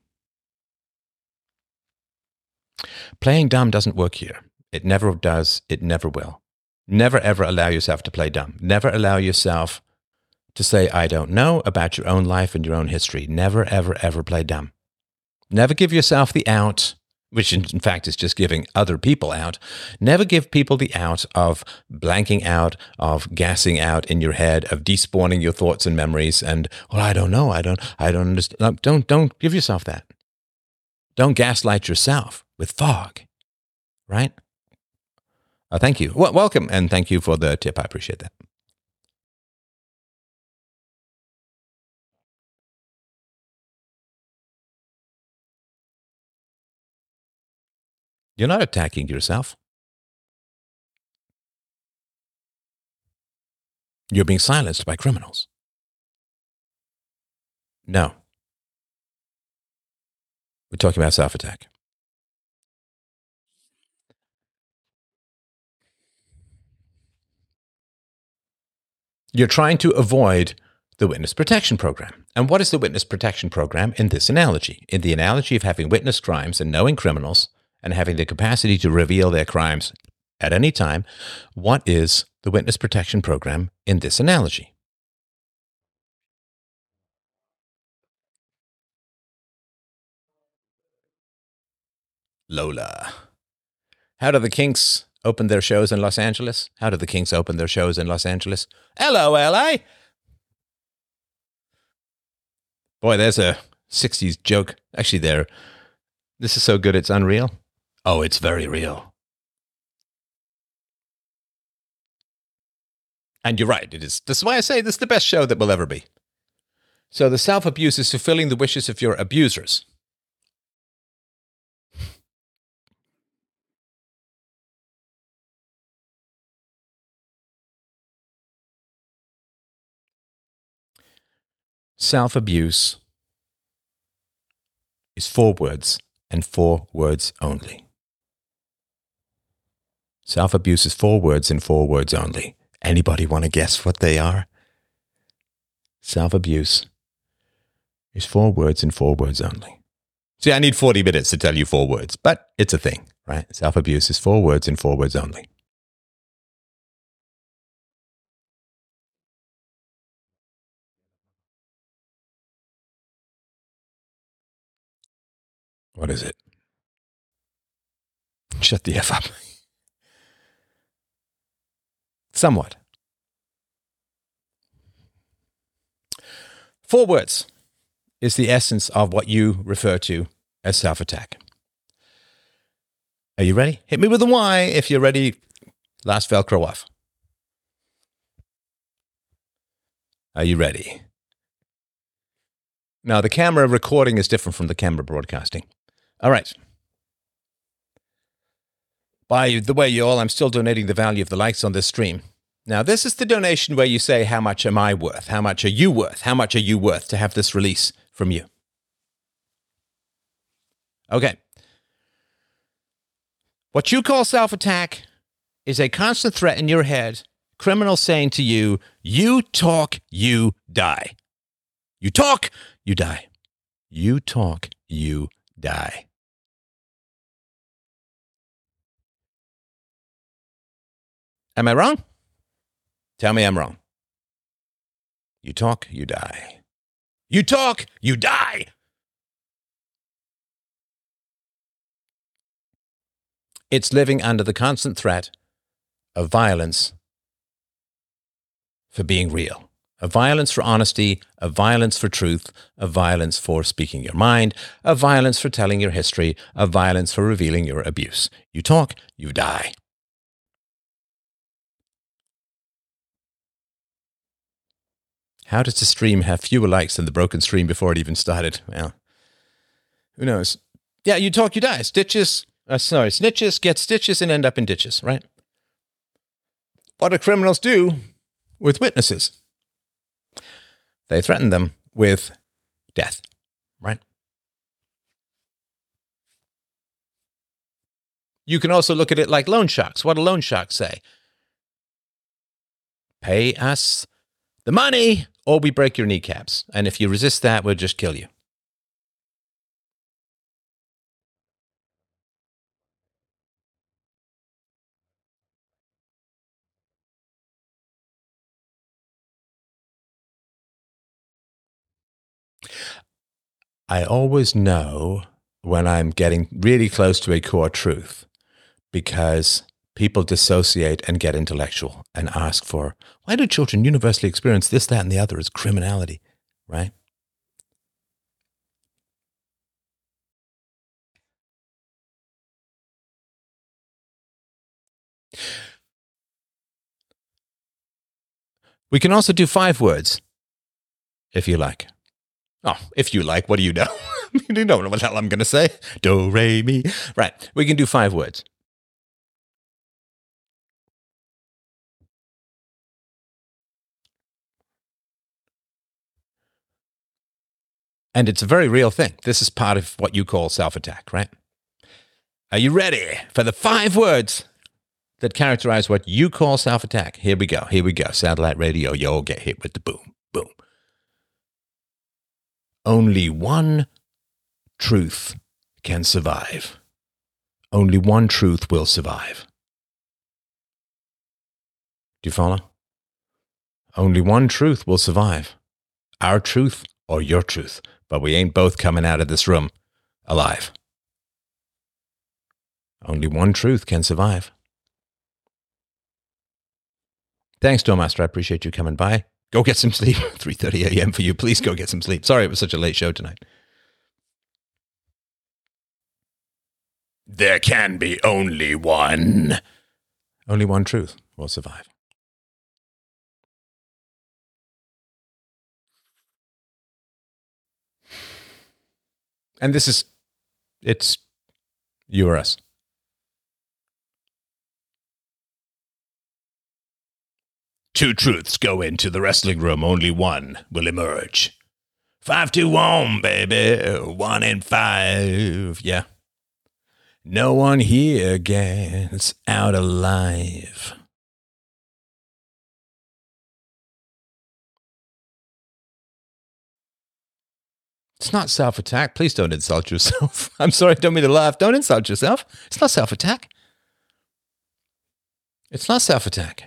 A: Playing dumb doesn't work here. It never does. It never will. Never, ever allow yourself to play dumb. Never allow yourself to say, I don't know about your own life and your own history. Never, ever, ever play dumb. Never give yourself the out, which in fact is just giving other people out. Never give people the out of blanking out, of gassing out in your head, of despawning your thoughts and memories. And, well, I don't know. I don't, I don't understand. Don't, don't give yourself that. Don't gaslight yourself with fog, right? Uh, thank you. Well, welcome. And thank you for the tip. I appreciate that. You're not attacking yourself. You're being silenced by criminals. No. We're talking about self-attack. You're trying to avoid the witness protection program. And what is the witness protection program in this analogy? In the analogy of having witnessed crimes and knowing criminals and having the capacity to reveal their crimes at any time, what is the witness protection program in this analogy? Lola. How do the Kinks open their shows in Los Angeles? How do the Kinks open their shows in Los Angeles? Hello, L A. Boy, there's a sixties joke. Actually, there. This is so good, it's unreal. Oh, it's very real. And you're right, it is. This is why I say this is the best show that will ever be. So the self-abuse is fulfilling the wishes of your abusers. Self-abuse is four words and four words only. Self-abuse is four words and four words only. Anybody want to guess what they are? Self-abuse is four words and four words only. See, I need forty minutes to tell you four words, but it's a thing, right? Self-abuse is four words and four words only. What is it? Shut the F up. Somewhat. Four words is the essence of what you refer to as self-attack. Are you ready? Hit me with a Y if you're ready. Last Velcro off. Are you ready? Now, the camera recording is different from the camera broadcasting. All right. By the way, you all, I'm still donating the value of the likes on this stream. Now, this is the donation where you say, how much am I worth? How much are you worth? How much are you worth to have this release from you? Okay. What you call self-attack is a constant threat in your head, criminals saying to you, you talk, you die. You talk, you die. You talk, you die. Am I wrong? Tell me I'm wrong. You talk, you die. You talk, you die. It's living under the constant threat of violence for being real. A violence for honesty, a violence for truth, a violence for speaking your mind, a violence for telling your history, a violence for revealing your abuse. You talk, you die. How does the stream have fewer likes than the broken stream before it even started? Well, who knows? Yeah, you talk, you die. Stitches, uh, sorry, snitches get stitches and end up in ditches, right? What do criminals do with witnesses? They threaten them with death, right? You can also look at it like loan sharks. What do loan sharks say? Pay us the money or we break your kneecaps. And if you resist that, we'll just kill you. I always know when I'm getting really close to a core truth because people dissociate and get intellectual and ask for, why do children universally experience this, that, and the other as criminality, right? We can also do five words, if you like. Oh, if you like, what do you know? You don't know what the hell I'm going to say. Do, re, mi. Right, we can do five words. And it's a very real thing. This is part of what you call self-attack, right? Are you ready for the five words that characterize what you call self-attack? Here we go. Here we go. Satellite radio, you'll get hit with the boom, boom. Only one truth can survive. Only one truth will survive. Do you follow? Only one truth will survive. Our truth or your truth. But we ain't both coming out of this room alive. Only one truth can survive. Thanks, Dormaster. I appreciate you coming by. Go get some sleep. three thirty a.m. for you. Please go get some sleep. Sorry it was such a late show tonight. There can be only one. Only one truth will survive. And this is, it's you or us. Two truths go into the wrestling room, only one will emerge. Five to one, baby. One in five. Yeah. No one here gets out alive. It's not self-attack. Please don't insult yourself. I'm sorry, I don't mean to laugh. Don't insult yourself. It's not self-attack. It's not self-attack.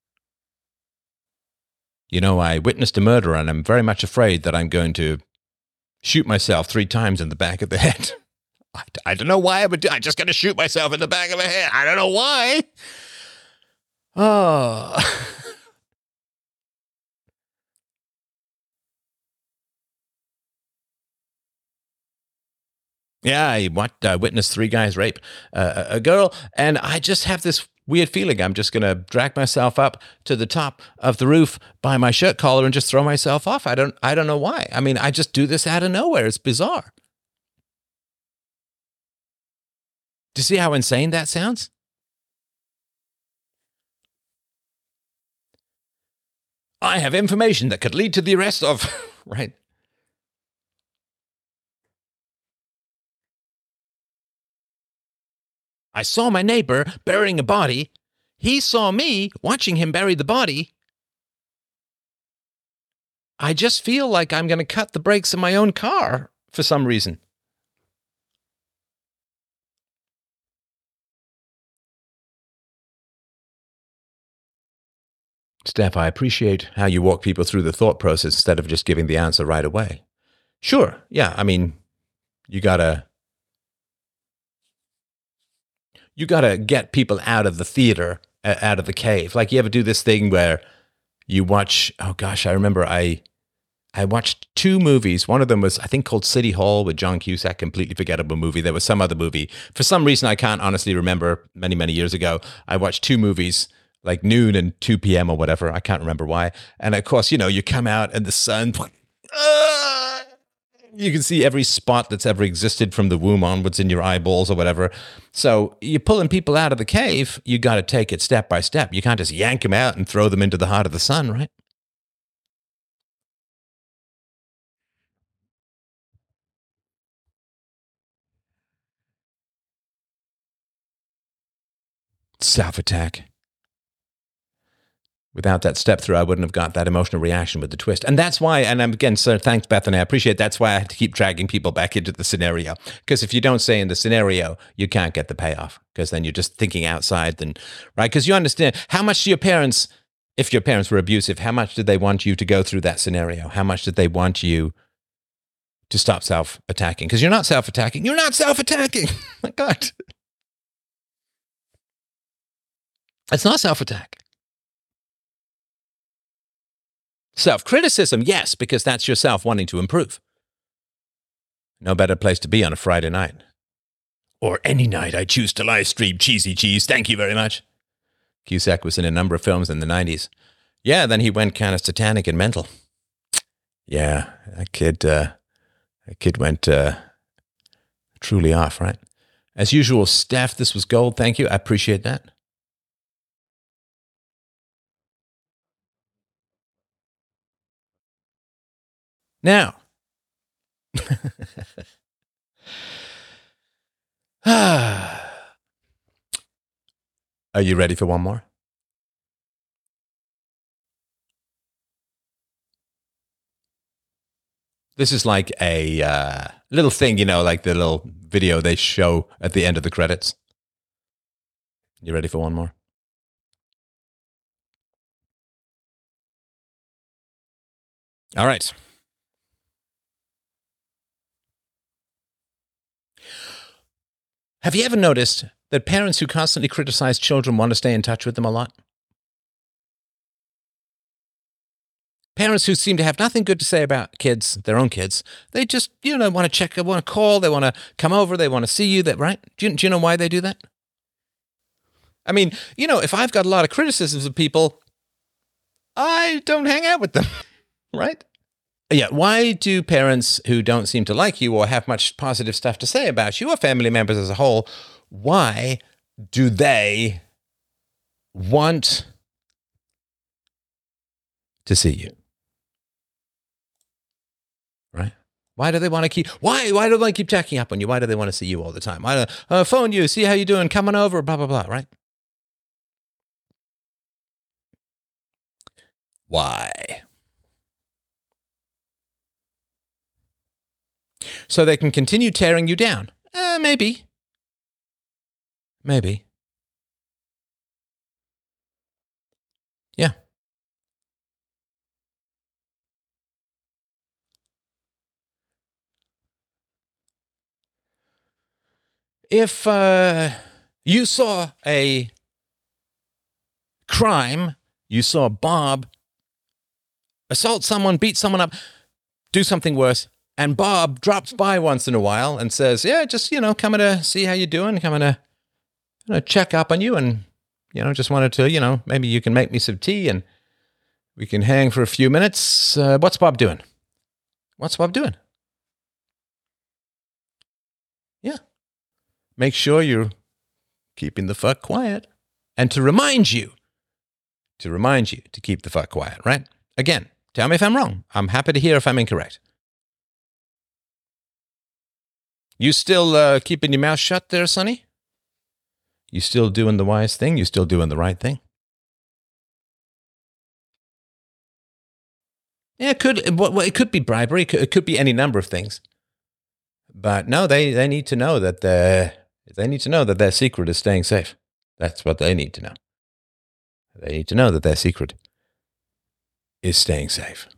A: You know, I witnessed a murder and I'm very much afraid that I'm going to shoot myself three times in the back of the head. I, I don't know why I would do. I'm just going to shoot myself in the back of the head. I don't know why. Oh. Yeah, I what, uh, witnessed three guys rape uh, a girl, and I just have this weird feeling I'm just going to drag myself up to the top of the roof by my shirt collar and just throw myself off. I don't I don't know why. I mean, I just do this out of nowhere. It's bizarre. Do you see how insane that sounds? I have information that could lead to the arrest of, right? I saw my neighbor burying a body. He saw me watching him bury the body. I just feel like I'm going to cut the brakes in my own car for some reason. Steph, I appreciate how you walk people through the thought process instead of just giving the answer right away. Sure, yeah, I mean, you gotta... You got to get people out of the theater, uh, out of the cave. Like, you ever do this thing where you watch, oh gosh, I remember I I watched two movies. One of them was, I think, called City Hall with John Cusack, completely forgettable movie. There was some other movie. For some reason, I can't honestly remember, many, many years ago, I watched two movies, like noon and two p.m. or whatever. I can't remember why. And of course, you know, you come out and the sun, You can see every spot that's ever existed from the womb onwards in your eyeballs or whatever. So you're pulling people out of the cave. You got to take it step by step. You can't just yank them out and throw them into the heart of the sun, right? Self-attack. Without that step through, I wouldn't have got that emotional reaction with the twist. And that's why, and I'm, again, so thanks, Bethany. I appreciate it. That's why I have to keep dragging people back into the scenario. Because if you don't say in the scenario, you can't get the payoff. Because then you're just thinking outside, then, right? Because you understand, how much do your parents, if your parents were abusive, how much did they want you to go through that scenario? How much did they want you to stop self-attacking? Because you're not self-attacking. You're not self-attacking. My God. It's not self-attack. Self-criticism, yes, because that's yourself wanting to improve. No better place to be on a Friday night. Or any night I choose to live stream Cheesy Cheese. Thank you very much. Cusack was in a number of films in the nineties. Yeah, then he went kind of satanic and mental. Yeah, that kid, uh, that kid went uh, truly off, right? As usual, Steph, this was gold. Thank you. I appreciate that. Now, are you ready for one more? This is like a uh, little thing, you know, like the little video they show at the end of the credits. You ready for one more? All right. Have you ever noticed that parents who constantly criticize children want to stay in touch with them a lot? Parents who seem to have nothing good to say about kids, their own kids, they just, you know, want to check, they want to call, they want to come over, they want to see you, that, right? Do you, do you know why they do that? I mean, you know, if I've got a lot of criticisms of people, I don't hang out with them, right? Yeah, why do parents who don't seem to like you or have much positive stuff to say about you or family members as a whole, why do they want to see you? Right? Why do they want to keep, why, why do they keep checking up on you? Why do they want to see you all the time? Why do uh, phone you, see how you're doing, coming over, blah, blah, blah, right? Why? So they can continue tearing you down. Uh, maybe. Maybe. Yeah. If uh, you saw a crime, you saw Bob assault someone, beat someone up, do something worse, and Bob drops by once in a while and says, yeah, just, you know, coming to see how you're doing, coming to you know, check up on you, and, you know, just wanted to, you know, maybe you can make me some tea and we can hang for a few minutes. Uh, what's Bob doing? What's Bob doing? Yeah. Make sure you're keeping the fuck quiet. And to remind you, to remind you to keep the fuck quiet, right? Again, tell me if I'm wrong. I'm happy to hear if I'm incorrect. You still uh, keeping your mouth shut there, Sonny? You still doing the wise thing? You still doing the right thing? Yeah, it could. Well, it could be bribery. It could, it could be any number of things. But no, they, they need to know that they they need to know that their secret is staying safe. That's what they need to know. They need to know that their secret is staying safe.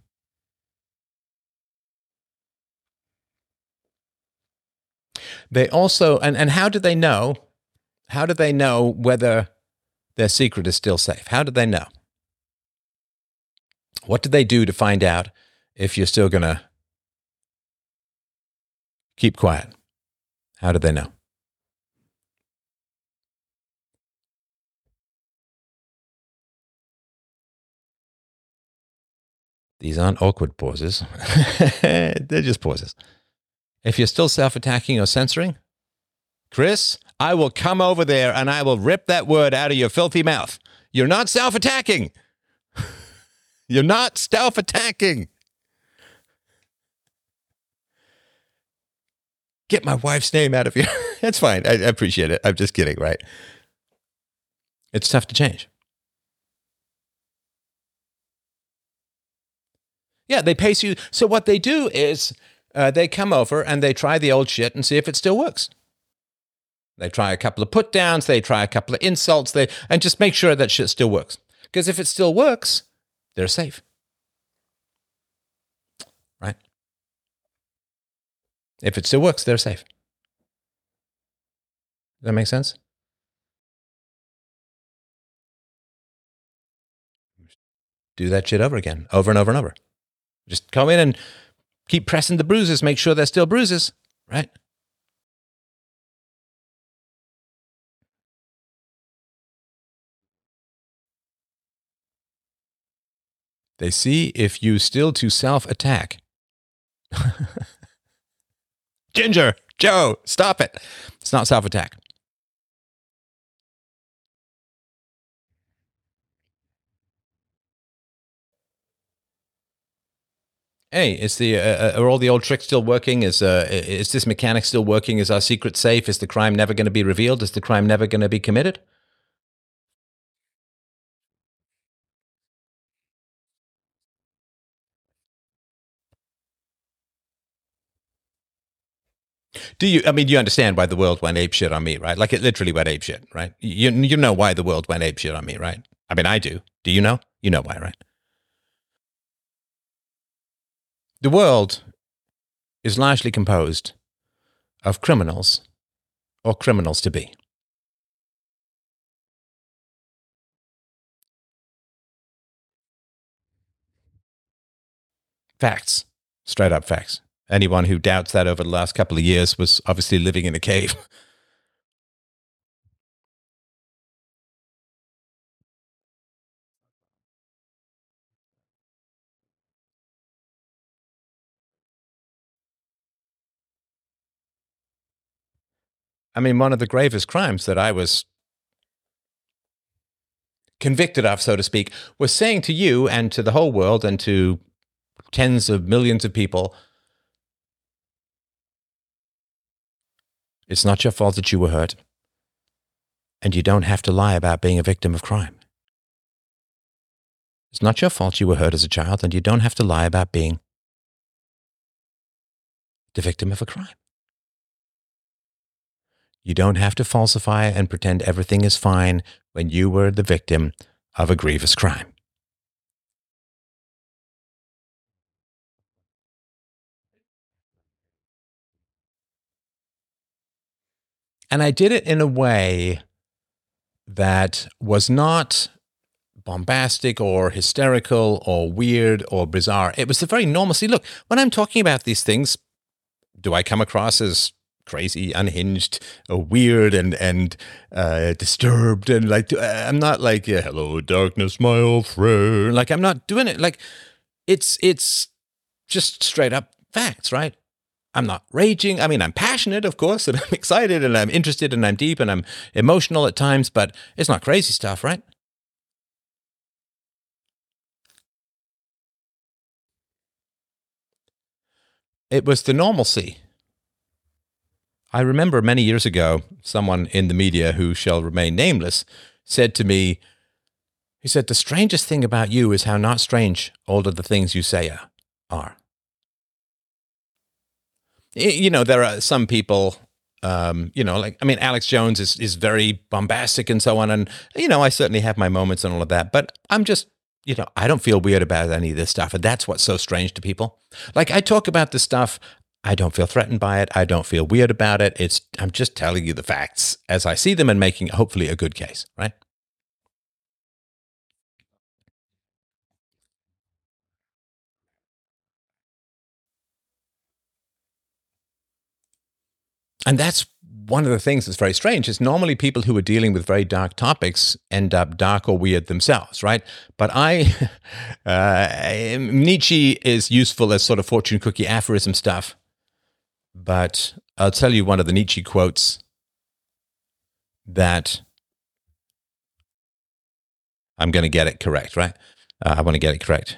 A: They also, and, and how do they know? How do they know whether their secret is still safe? How do they know? What do they do to find out if you're still going to keep quiet? How do they know? These aren't awkward pauses. They're just pauses. If you're still self-attacking or censoring, Chris, I will come over there and I will rip that word out of your filthy mouth. You're not self-attacking. You're not self-attacking. Get my wife's name out of here. That's fine. I, I appreciate it. I'm just kidding, right? It's tough to change. Yeah, they pace you. So what they do is uh, they come over and they try the old shit and see if it still works. They try a couple of put downs. They try a couple of insults. They and just make sure that shit still works. Because if it still works, they're safe. Right? If it still works, they're safe. Does that make sense? Do that shit over again, over and over and over. Just come in and keep pressing the bruises. Make sure they're still bruises, right? They see if you still to self-attack. Ginger, Joe, stop it. It's not self-attack. Hey, is the uh, are all the old tricks still working? Is uh, is this mechanic still working? Is our secret safe? Is the crime never going to be revealed? Is the crime never going to be committed? Do you? I mean, you understand why the world went apeshit on me, right? Like it literally went apeshit, right? You you know why the world went apeshit on me, right? I mean, I do. Do you know? You know why, right? The world is largely composed of criminals or criminals to be. Facts. Straight up facts. Anyone who doubts that over the last couple of years was obviously living in a cave. I mean, one of the gravest crimes that I was convicted of, so to speak, was saying to you and to the whole world and to tens of millions of people, it's not your fault that you were hurt, and you don't have to lie about being a victim of crime. It's not your fault you were hurt as a child, and you don't have to lie about being the victim of a crime. You don't have to falsify and pretend everything is fine when you were the victim of a grievous crime. And I did it in a way that was not bombastic or hysterical or weird or bizarre. It was a very normal. See, look, when I'm talking about these things, do I come across as crazy, unhinged, or weird and and uh, disturbed? And like, I'm not like, yeah, hello, darkness, my old friend. Like, I'm not doing it. Like, it's it's just straight up facts, right? I'm not raging. I mean, I'm passionate, of course, and I'm excited, and I'm interested, and I'm deep, and I'm emotional at times, but it's not crazy stuff, right? It was the normalcy. I remember many years ago, someone in the media who shall remain nameless said to me, he said, the strangest thing about you is how not strange all of the things you say are. You know, there are some people, um, you know, like, I mean, Alex Jones is, is very bombastic and so on. And, you know, I certainly have my moments and all of that, but I'm just, you know, I don't feel weird about any of this stuff. And that's what's so strange to people. Like, I talk about this stuff. I don't feel threatened by it. I don't feel weird about it. It's, I'm just telling you the facts as I see them and making hopefully a good case, right? And that's one of the things that's very strange is normally people who are dealing with very dark topics end up dark or weird themselves, right? But I, uh, Nietzsche is useful as sort of fortune cookie aphorism stuff. but I'll tell you one of the Nietzsche quotes that I'm going to get it correct, right? Uh, I want to get it correct.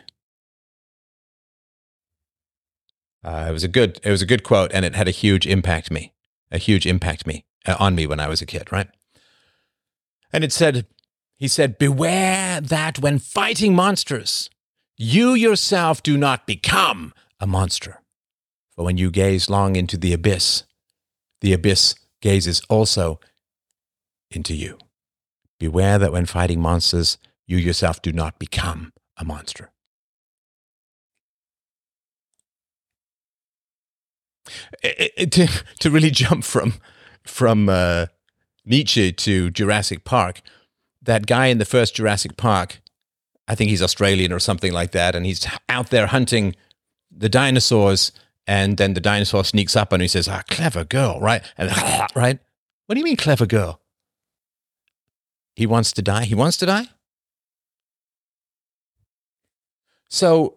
A: Uh, it was a good, it was a good quote, and it had a huge impact me, a huge impact me uh, on me when I was a kid, right? And it said, he said, "Beware that when fighting monsters, you yourself do not become a monster. For when you gaze long into the abyss, the abyss gazes also into you. Beware that when fighting monsters, you yourself do not become a monster." It, it, to, to really jump from, from uh, Nietzsche to Jurassic Park, that guy in the first Jurassic Park, I think he's Australian or something like that, and he's out there hunting the dinosaurs, and then the dinosaur sneaks up and he says, "Ah, clever girl," right? And right? What do you mean, clever girl? He wants to die? He wants to die? So,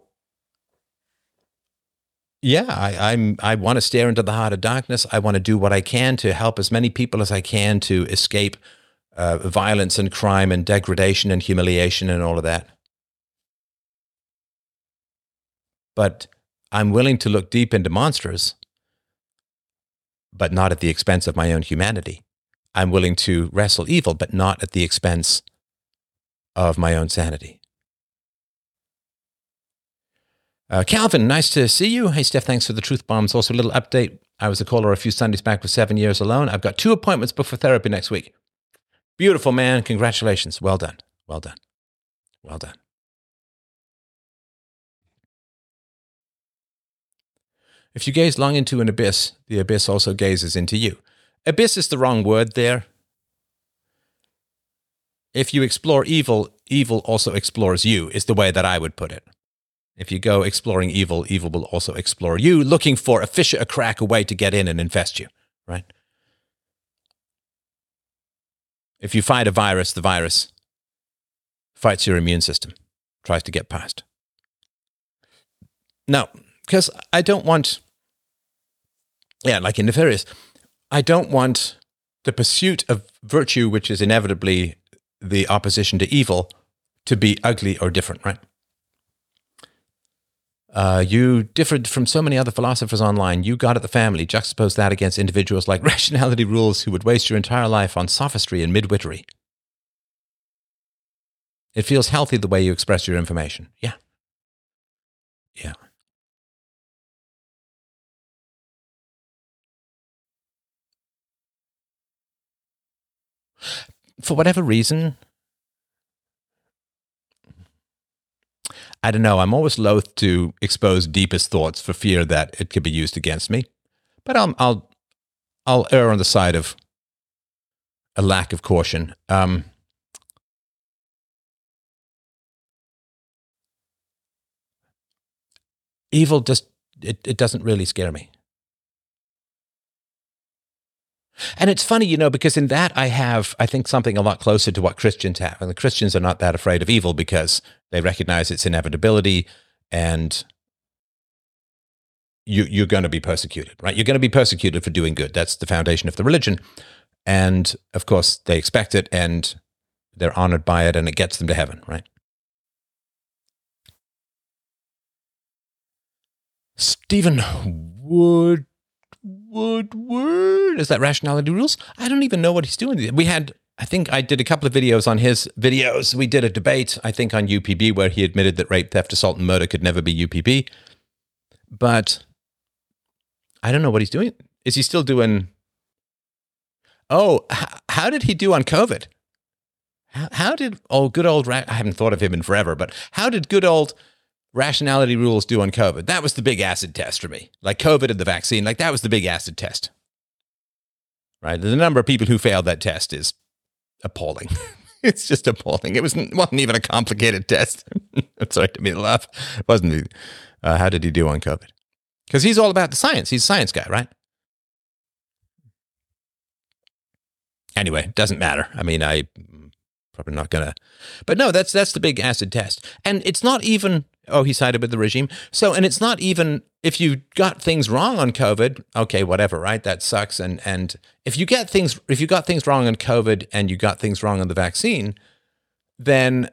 A: yeah, I, I'm. I want to stare into the heart of darkness. I want to do what I can to help as many people as I can to escape uh, violence and crime and degradation and humiliation and all of that. But I'm willing to look deep into monsters, but not at the expense of my own humanity. I'm willing to wrestle evil, but not at the expense of my own sanity. Uh, Calvin, nice to see you. Hey, Steph, thanks for the truth bombs. Also, a little update. I was a caller a few Sundays back for seven years alone. I've got two appointments booked for therapy next week. Beautiful, man. Congratulations. Well done. Well done. Well done. If you gaze long into an abyss, the abyss also gazes into you. Abyss is the wrong word there. If you explore evil, evil also explores you, is the way that I would put it. If you go exploring evil, evil will also explore you, looking for a fish, a crack, a way to get in and infest you, right? If you fight a virus, the virus fights your immune system, tries to get past. No, because I don't want, yeah, like in Nefarious, I don't want the pursuit of virtue, which is inevitably the opposition to evil, to be ugly or different, right? Uh, you differed from so many other philosophers online. You got at the family. Juxtapose that against individuals like Rationality Rules who would waste your entire life on sophistry and midwittery. It feels healthy the way you express your information. Yeah. Yeah. For whatever reason, I don't know. I'm always loath to expose deepest thoughts for fear that it could be used against me. But I'll I'll I'll err on the side of a lack of caution. Um, evil just it, it doesn't really scare me. And it's funny, you know, because in that I have, I think, something a lot closer to what Christians have. And the Christians are not that afraid of evil because they recognize its inevitability and you, you're going to be persecuted, right? You're going to be persecuted for doing good. That's the foundation of the religion. And of course, they expect it and they're honored by it and it gets them to heaven, right? Stephen Wood. Woodward? Is that Rationality Rules? I don't even know what he's doing. We had, I think I did a couple of videos on his videos. We did a debate, I think, on U P B where he admitted that rape, theft, assault, and murder could never be U P B. But I don't know what he's doing. Is he still doing... Oh, h- how did he do on COVID? How, how did, oh, good old, Ra- I haven't thought of him in forever, but how did good old Rationality Rules do on COVID? That was the big acid test for me. Like COVID and the vaccine, like that was the big acid test. Right? The number of people who failed that test is appalling. It's just appalling. It wasn't, wasn't even a complicated test. I'm sorry to me to laugh. It wasn't. Uh, how did he do on COVID? Because he's all about the science. He's a science guy, right? Anyway, doesn't matter. I mean, I probably not gonna. But no, that's that's the big acid test, and it's not even. Oh, he sided with the regime. So, and it's not even, if you got things wrong on COVID, okay, whatever, right? That sucks. And and if you get things, if you got things wrong on COVID and you got things wrong on the vaccine, then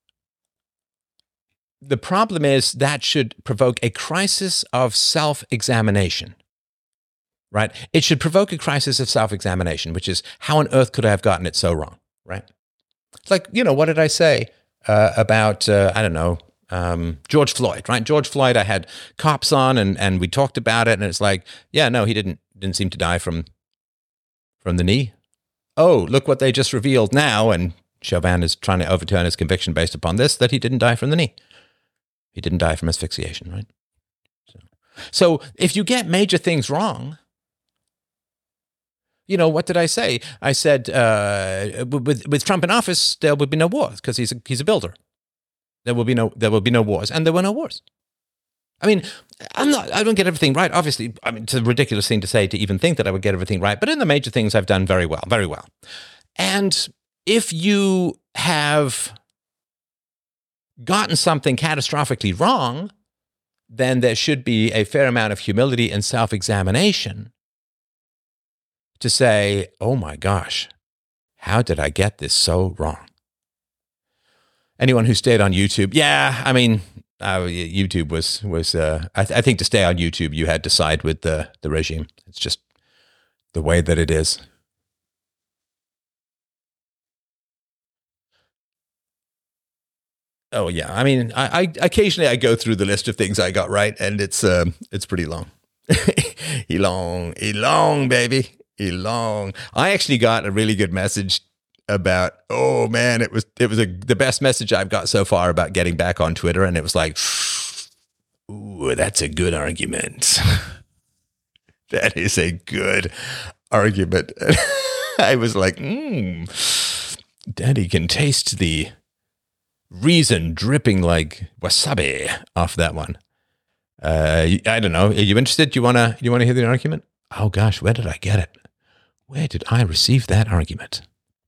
A: the problem is that should provoke a crisis of self-examination, right? It should provoke a crisis of self-examination, which is, how on earth could I have gotten it so wrong, right? It's like, you know, what did I say uh, about, uh, I don't know, um, George Floyd, right? George Floyd, I had cops on and, and we talked about it, and it's like, yeah, no, he didn't didn't seem to die from from the knee. Oh, look what they just revealed now, and Chauvin is trying to overturn his conviction based upon this, that he didn't die from the knee. He didn't die from asphyxiation, right? So, so if you get major things wrong, you know, what did I say? I said, uh, with with Trump in office, there would be no wars because he's a, he's a builder. There will be no there will be no wars, and there were no wars. I mean, I'm not. I don't get everything right. Obviously, I mean, it's a ridiculous thing to say to even think that I would get everything right. But in the major things, I've done very well, very well. And if you have gotten something catastrophically wrong, then there should be a fair amount of humility and self-examination to say, oh my gosh, how did I get this so wrong? Anyone who stayed on YouTube, yeah, I mean, uh, YouTube was, was uh, I, th- I think to stay on YouTube, you had to side with the, the regime. It's just the way that it is. Oh yeah, I mean, I, I occasionally I go through the list of things I got right, and it's um, it's pretty long. Elong, elong, baby, elong. I actually got a really good message about. Oh man, it was it was a, the best message I've got so far about getting back on Twitter, and it was like, ooh, that's a good argument. That is a good argument. I was like, hmm, Daddy can taste the reason dripping like wasabi off that one. Uh, I don't know. Are you interested? Do you wanna you wanna hear the argument? Oh gosh, where did I get it? Where did I receive that argument?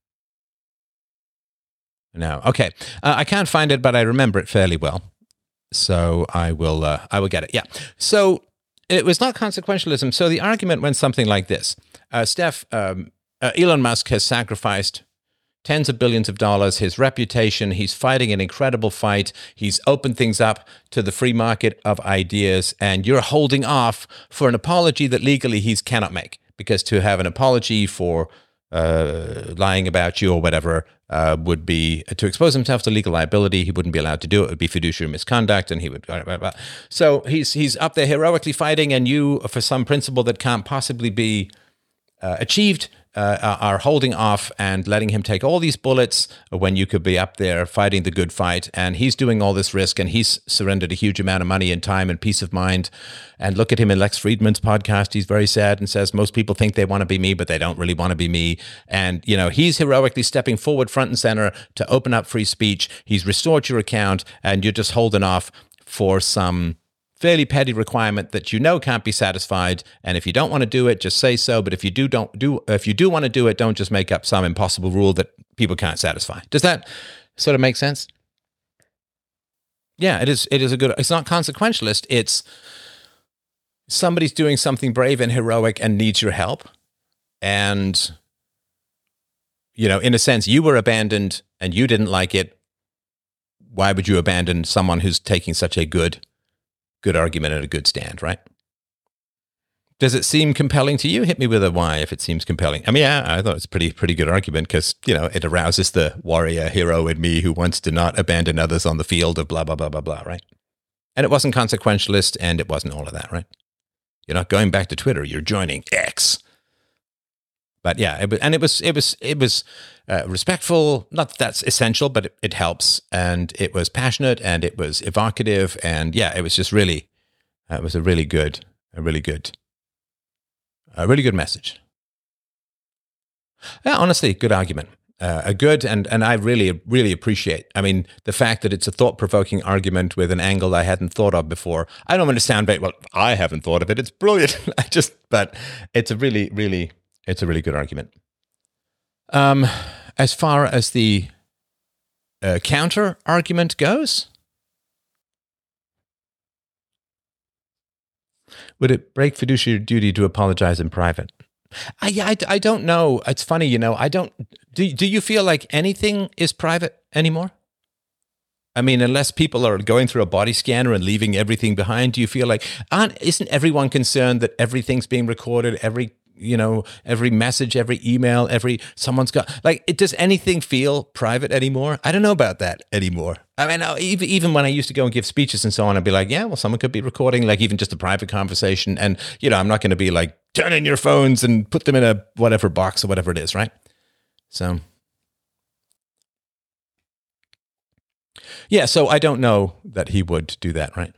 A: No, okay. Uh, I can't find it, but I remember it fairly well. So I will uh, I will get it. Yeah. So it was not consequentialism. So the argument went something like this: uh, Steph, um, uh, Elon Musk has sacrificed tens of billions of dollars, his reputation. He's fighting an incredible fight. He's opened things up to the free market of ideas, and you're holding off for an apology that legally he cannot make, because to have an apology for uh, lying about you or whatever uh, would be to expose himself to legal liability. He wouldn't be allowed to do it. It would be fiduciary misconduct, and he would. Blah, blah, blah. So he's he's up there heroically fighting, and you, for some principle that can't possibly be uh, achieved, Uh, are holding off and letting him take all these bullets when you could be up there fighting the good fight. And he's doing all this risk, and he's surrendered a huge amount of money and time and peace of mind. And look at him in Lex Friedman's podcast. He's very sad and says, most people think they want to be me, but they don't really want to be me. And, you know, he's heroically stepping forward front and center to open up free speech. He's restored your account, and you're just holding off for some fairly petty requirement that you know can't be satisfied. And if you don't want to do it, just say so. But if you do don't do if you do want to do it, don't just make up some impossible rule that people can't satisfy. Does that sort of make sense? Yeah, it is. It is a good. It's not consequentialist. It's somebody's doing something brave and heroic and needs your help. And, you know, in a sense, you were abandoned and you didn't like it. Why would you abandon someone who's taking such a good Good argument and a good stand, right? Does it seem compelling to you? Hit me with a why if it seems compelling. I mean, yeah, I thought it's a pretty, pretty good argument because, you know, it arouses the warrior hero in me who wants to not abandon others on the field of blah, blah, blah, blah, blah, right? And it wasn't consequentialist, and it wasn't all of that, right? You're not going back to Twitter. You're joining X. But yeah, it was, and it was, it was, it was uh, respectful. Not that that's essential, but it, it helps. And it was passionate, and it was evocative, and yeah, it was just really, uh, it was a really good, a really good, a really good message. Yeah, honestly, good argument. Uh, a good, and and I really, really appreciate. I mean, the fact that it's a thought-provoking argument with an angle I hadn't thought of before. I don't want to sound bait. Well, I haven't thought of it. It's brilliant. I just, but it's a really, really. It's a really good argument. Um, as far as the uh, counter argument goes, Would it break fiduciary duty to apologize in private? I, I, I don't know. It's funny, you know, I don't, do, do you feel like anything is private anymore? I mean, unless people are going through a body scanner and leaving everything behind, do you feel like, aren't, isn't everyone concerned that everything's being recorded, every, you know, every message, every email, every, someone's got, like, it, does anything feel private anymore? I don't know about that anymore. I mean, even, even when I used to go and give speeches and so on, I'd be like, yeah, well, someone could be recording, like even just a private conversation. And, you know, I'm not going to be like, turn in your phones and put them in a whatever box or whatever it is, right? So, yeah, so I don't know that he would do that, right?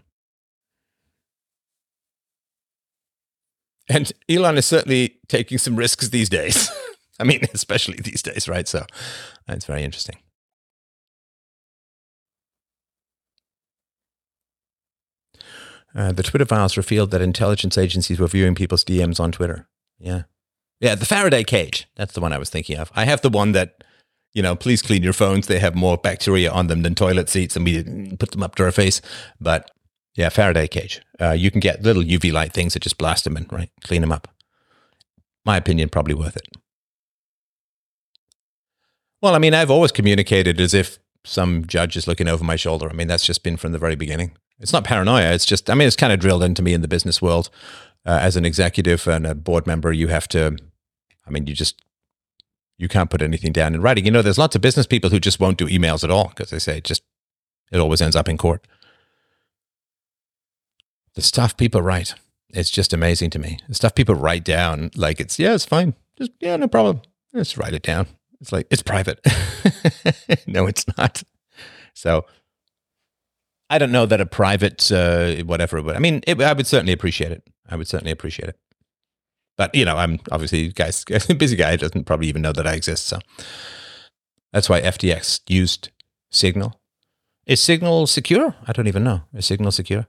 A: And Elon is certainly taking some risks these days. I mean, especially these days, right? So it's very interesting. Uh, the Twitter files revealed that intelligence agencies were viewing people's D Ms on Twitter. Yeah. Yeah, the Faraday cage. That's the one I was thinking of. I have the one that, you know, please clean your phones. They have more bacteria on them than toilet seats, and we put them up to our face. But yeah, Faraday cage. Uh, you can get little U V light things that just blast them in, right? Clean them up. My opinion, probably worth it. Well, I mean, I've always communicated as if some judge is looking over my shoulder. I mean, that's just been from the very beginning. It's not paranoia. It's just, I mean, it's kind of drilled into me in the business world. Uh, as an executive and a board member, you have to, I mean, you just, you can't put anything down in writing. You know, there's lots of business people who just won't do emails at all because they say it just, it always ends up in court. The stuff people write, it's just amazing to me. The stuff people write down, like it's, yeah, it's fine. Just, yeah, no problem. Just write it down. It's like, it's private. No, it's not. So I don't know that a private, uh, whatever, but I mean, it, I would certainly appreciate it. I would certainly appreciate it. But, you know, I'm obviously, guys, a busy guy doesn't probably even know that I exist. So that's why F T X used Signal. Is Signal secure? I don't even know. Is Signal secure?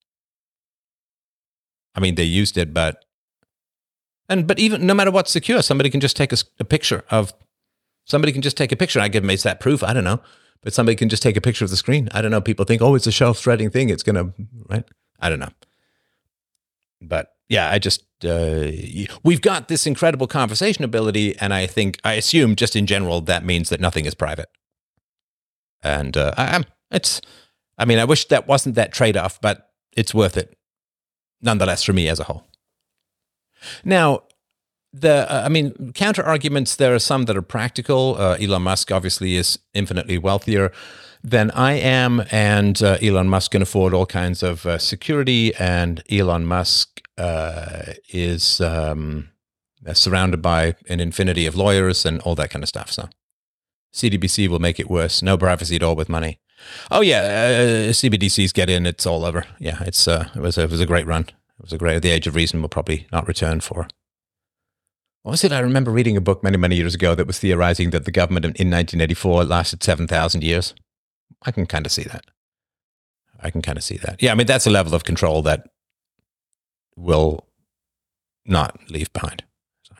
A: I mean, they used it, but, and, but even no matter what's secure, somebody can just take a, a picture of, somebody can just take a picture. I give them that proof. I don't know. But somebody can just take a picture of the screen. I don't know. People think, oh, it's a self-threading thing. It's going to, right? I don't know. But yeah, I just, uh, we've got this incredible conversation ability. And I think, I assume just in general, that means that nothing is private. And uh, I, I'm, it's, I mean, I wish that wasn't that trade-off, but it's worth it nonetheless for me as a whole. Now, The, uh, I mean, counter arguments, there are some that are practical. Uh, Elon Musk obviously is infinitely wealthier than I am, and uh, Elon Musk can afford all kinds of uh, security, and Elon Musk uh, is um, surrounded by an infinity of lawyers and all that kind of stuff. So C D B C will make it worse. No privacy at all with money. Oh yeah, uh, C B D Cs get in, it's all over. Yeah, it's uh, it was a, it was a great run. It was a great. The Age of Reason will probably not return for. What was it? I remember reading a book many, many years ago that was theorizing that the government in nineteen eighty-four lasted seven thousand years. I can kind of see that. I can kind of see that. Yeah, I mean, that's a level of control that will not leave behind. So,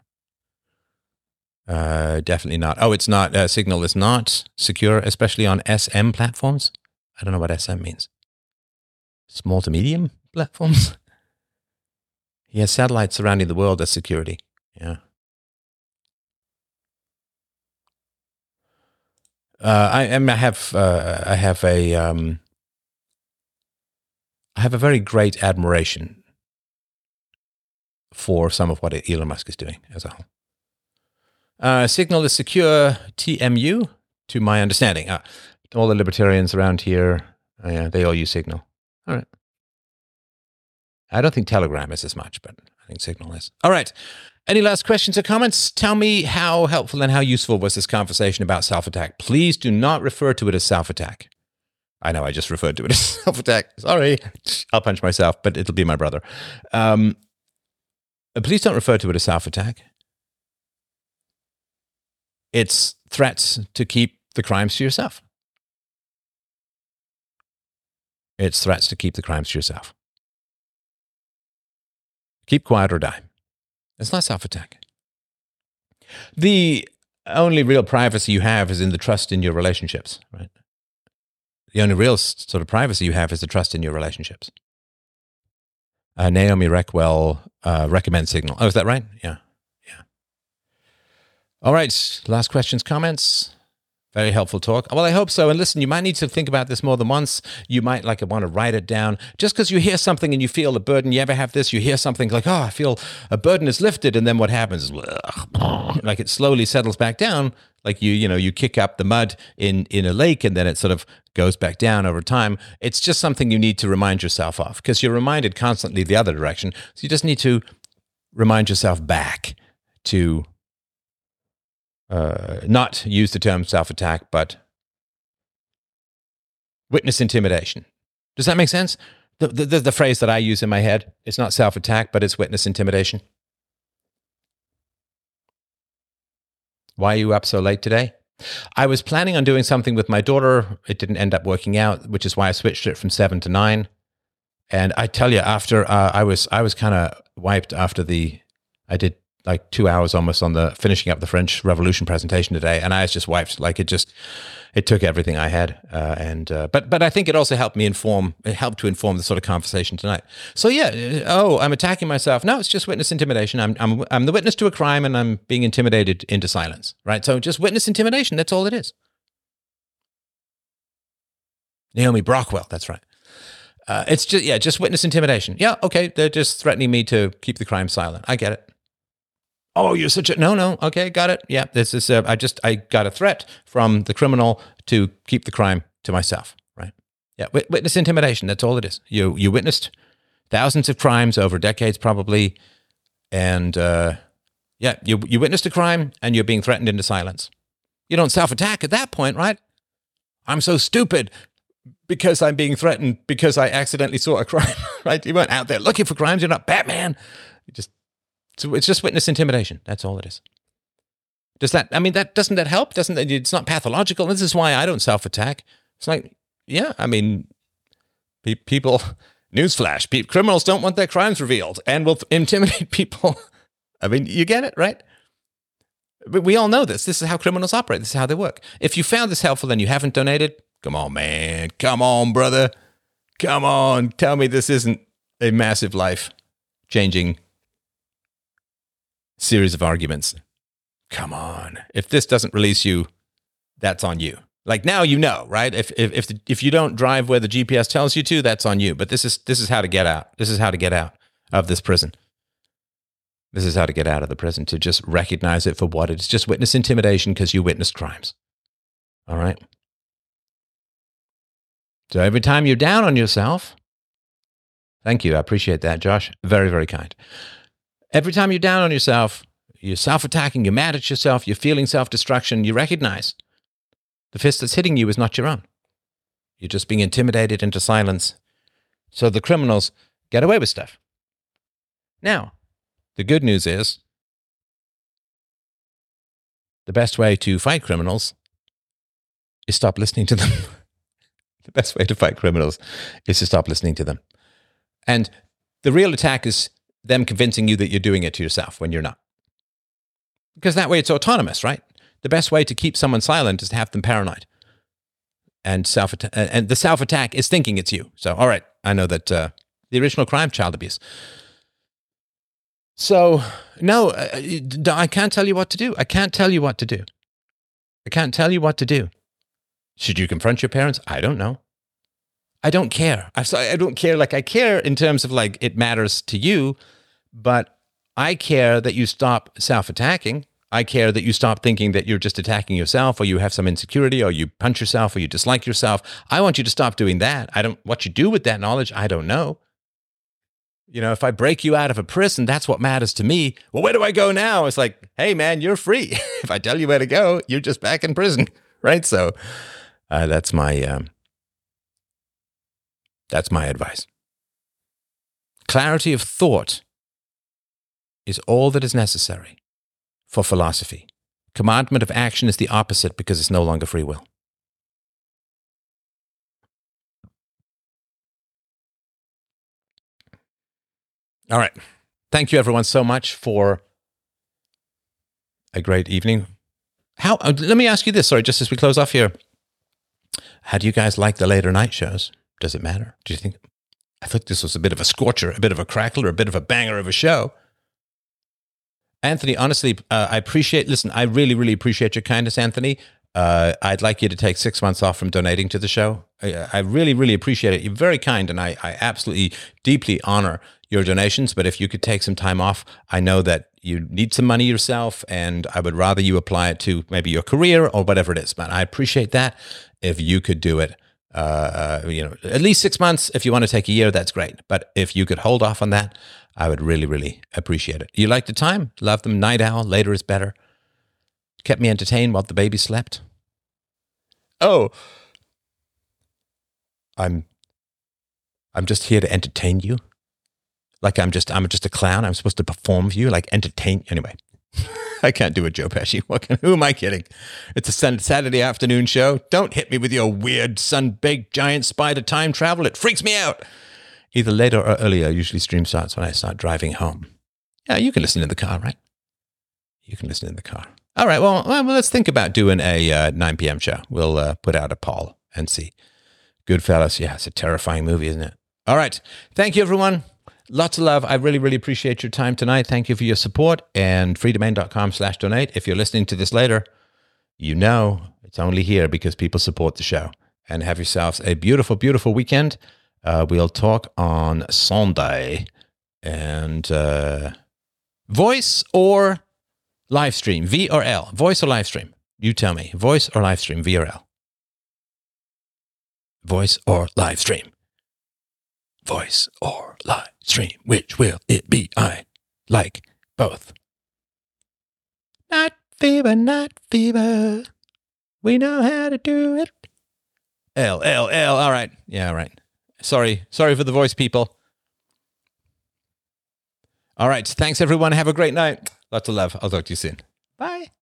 A: uh, definitely not. Oh, it's not. Uh, Signal is not secure, especially on S M platforms. I don't know what S M means. Small to medium platforms? He has satellites surrounding the world as security. Yeah. Uh, I am. I have. Uh, I have a. Um, I have a very great admiration for some of what Elon Musk is doing as a whole. Uh, Signal is secure. T M U, to my understanding. Uh, all the libertarians around here, uh, yeah, they all use Signal. All right. I don't think Telegram is as much, but I think Signal is. All right. Any last questions or comments? Tell me how helpful and how useful was this conversation about self-attack. Please do not refer to it as self-attack. I know I just referred to it as self-attack. Sorry. I'll punch myself, but it'll be my brother. Um, please don't refer to it as self-attack. It's threats to keep the crimes to yourself. It's threats to keep the crimes to yourself. Keep quiet or die. It's not self-attack. The only real privacy you have is in the trust in your relationships, right? The only real sort of privacy you have is the trust in your relationships. Uh, Naomi Reckwell uh, recommends Signal. Oh, is that right? Yeah. Yeah. All right. Last questions, comments. Very helpful talk. Well, I hope so. And listen, you might need to think about this more than once. You might like want to write it down. Just because you hear something and you feel a burden, you ever have this? You hear something like, oh, I feel a burden is lifted. And then what happens is like it slowly settles back down. Like you, you know, you kick up the mud in, in a lake and then it sort of goes back down over time. It's just something you need to remind yourself of because you're reminded constantly the other direction. So you just need to remind yourself back to Uh, not use the term self-attack, but witness intimidation. Does that make sense? The, the, the phrase that I use in my head, it's not self-attack, but it's witness intimidation. Why are you up so late today? I was planning on doing something with my daughter. It didn't end up working out, which is why I switched it from seven to nine. And I tell you, after uh, I was, I was kind of wiped after the, I did like two hours almost on the finishing up the French Revolution presentation today, and I was just wiped. Like it just, it took everything I had, uh, and uh, but but I think it also helped me inform. It helped to inform the sort of conversation tonight. So yeah, oh, I'm attacking myself. No, it's just witness intimidation. I'm I'm I'm the witness to a crime, and I'm being intimidated into silence. Right. So just witness intimidation. That's all it is. Naomi Brockwell. That's right. Uh, it's just yeah, just witness intimidation. Yeah. Okay. They're just threatening me to keep the crime silent. I get it. Oh, you're such a no, no. Okay, got it. Yeah, this is. Uh, I just I got a threat from the criminal to keep the crime to myself. Right? Yeah, wit- witness intimidation. That's all it is. You you witnessed thousands of crimes over decades, probably, and uh, yeah, you you witnessed a crime and you're being threatened into silence. You don't self-attack at that point, right? I'm so stupid because I'm being threatened because I accidentally saw a crime. Right? You weren't out there looking for crimes. You're not Batman. You just. So it's just witness intimidation. That's all it is. Does that, I mean, that doesn't that help? Doesn't that, it's not pathological. This is why I don't self-attack. It's like, yeah, I mean, pe- people, newsflash, pe- criminals don't want their crimes revealed and will intimidate people. I mean, you get it, right? But we all know this. This is how criminals operate. This is how they work. If you found this helpful and you haven't donated, come on, man. Come on, brother. Come on. Tell me this isn't a massive life-changing series of arguments. Come on. If this doesn't release you, that's on you. Like now you know, right? If if if, the, if you don't drive where the G P S tells you to, that's on you. But this is this is how to get out. This is how to get out of this prison. This is how to get out of the prison, to just recognize it for what it is. Just witness intimidation because you witnessed crimes. All right? So every time you're down on yourself, thank you. I appreciate that, Josh. Very, very kind. Every time you're down on yourself, you're self-attacking, you're mad at yourself, you're feeling self-destruction, you recognize the fist that's hitting you is not your own. You're just being intimidated into silence. So the criminals get away with stuff. Now, the good news is the best way to fight criminals is stop listening to them. The best way to fight criminals is to stop listening to them. And the real attack is them convincing you that you're doing it to yourself when you're not. Because that way it's autonomous, right? The best way to keep someone silent is to have them paranoid. And self and the self-attack is thinking it's you. So, all right, I know that uh, the original crime, child abuse. So, no, I can't tell you what to do. I can't tell you what to do. I can't tell you what to do. Should you confront your parents? I don't know. I don't care. I, I don't care. Like, I care in terms of, like, it matters to you, but I care that you stop self-attacking. I care that you stop thinking that you're just attacking yourself, or you have some insecurity, or you punch yourself, or you dislike yourself. I want you to stop doing that. I don't, what you do with that knowledge, I don't know. You know, if I break you out of a prison, that's what matters to me. Well, where do I go now? It's like, hey, man, you're free. If I tell you where to go, you're just back in prison, right? So uh, that's my... Um, That's my advice. Clarity of thought is all that is necessary for philosophy. Commandment of action is the opposite because it's no longer free will. All right. Thank you, everyone, so much for a great evening. How? Uh, let me ask you this, sorry, just as we close off here. How do you guys like the later night shows? Does it matter? Do you think? I thought this was a bit of a scorcher, a bit of a crackler, a bit of a banger of a show. Anthony, honestly, uh, I appreciate, listen, I really, really appreciate your kindness, Anthony. Uh, I'd like you to take six months off from donating to the show. I, I really, really appreciate it. You're very kind, and I, I absolutely, deeply honor your donations. But if you could take some time off, I know that you need some money yourself, and I would rather you apply it to maybe your career or whatever it is. But I appreciate that. If you could do it, uh, you know, at least six months. If you want to take a year, that's great. But if you could hold off on that, I would really, really appreciate it. You like the time? Love them. Night owl. Later is better. Kept me entertained while the baby slept. Oh, I'm, I'm just here to entertain you. Like I'm just, I'm just a clown. I'm supposed to perform for you, like entertain. Anyway, I can't do a Joe Pesci. What can, who am I kidding? It's a Saturday afternoon show. Don't hit me with your weird sun-baked giant spider time travel. It freaks me out. Either later or earlier. Usually stream starts when I start driving home. Yeah, you can listen in the car, right? You can listen in the car. All right, well, well let's think about doing a uh, nine p.m. show. We'll uh, put out a poll and see. Goodfellas, yeah, it's a terrifying movie, isn't it? All right, thank you, everyone. Lots of love. I really, really appreciate your time tonight. Thank you for your support. And freedomain.com slash donate. If you're listening to this later, you know it's only here because people support the show. And have yourselves a beautiful, beautiful weekend. Uh, we'll talk on Sunday. And uh, voice or live stream, V or L? Voice or live stream? You tell me. Voice or live stream, V or L? Voice or live stream? Voice or live stream? Which will it be? I like both. Night fever, night fever. We know how to do it. L, L, L. All right. Yeah, all right. Sorry. Sorry for the voice, people. All right. Thanks, everyone. Have a great night. Lots of love. I'll talk to you soon. Bye.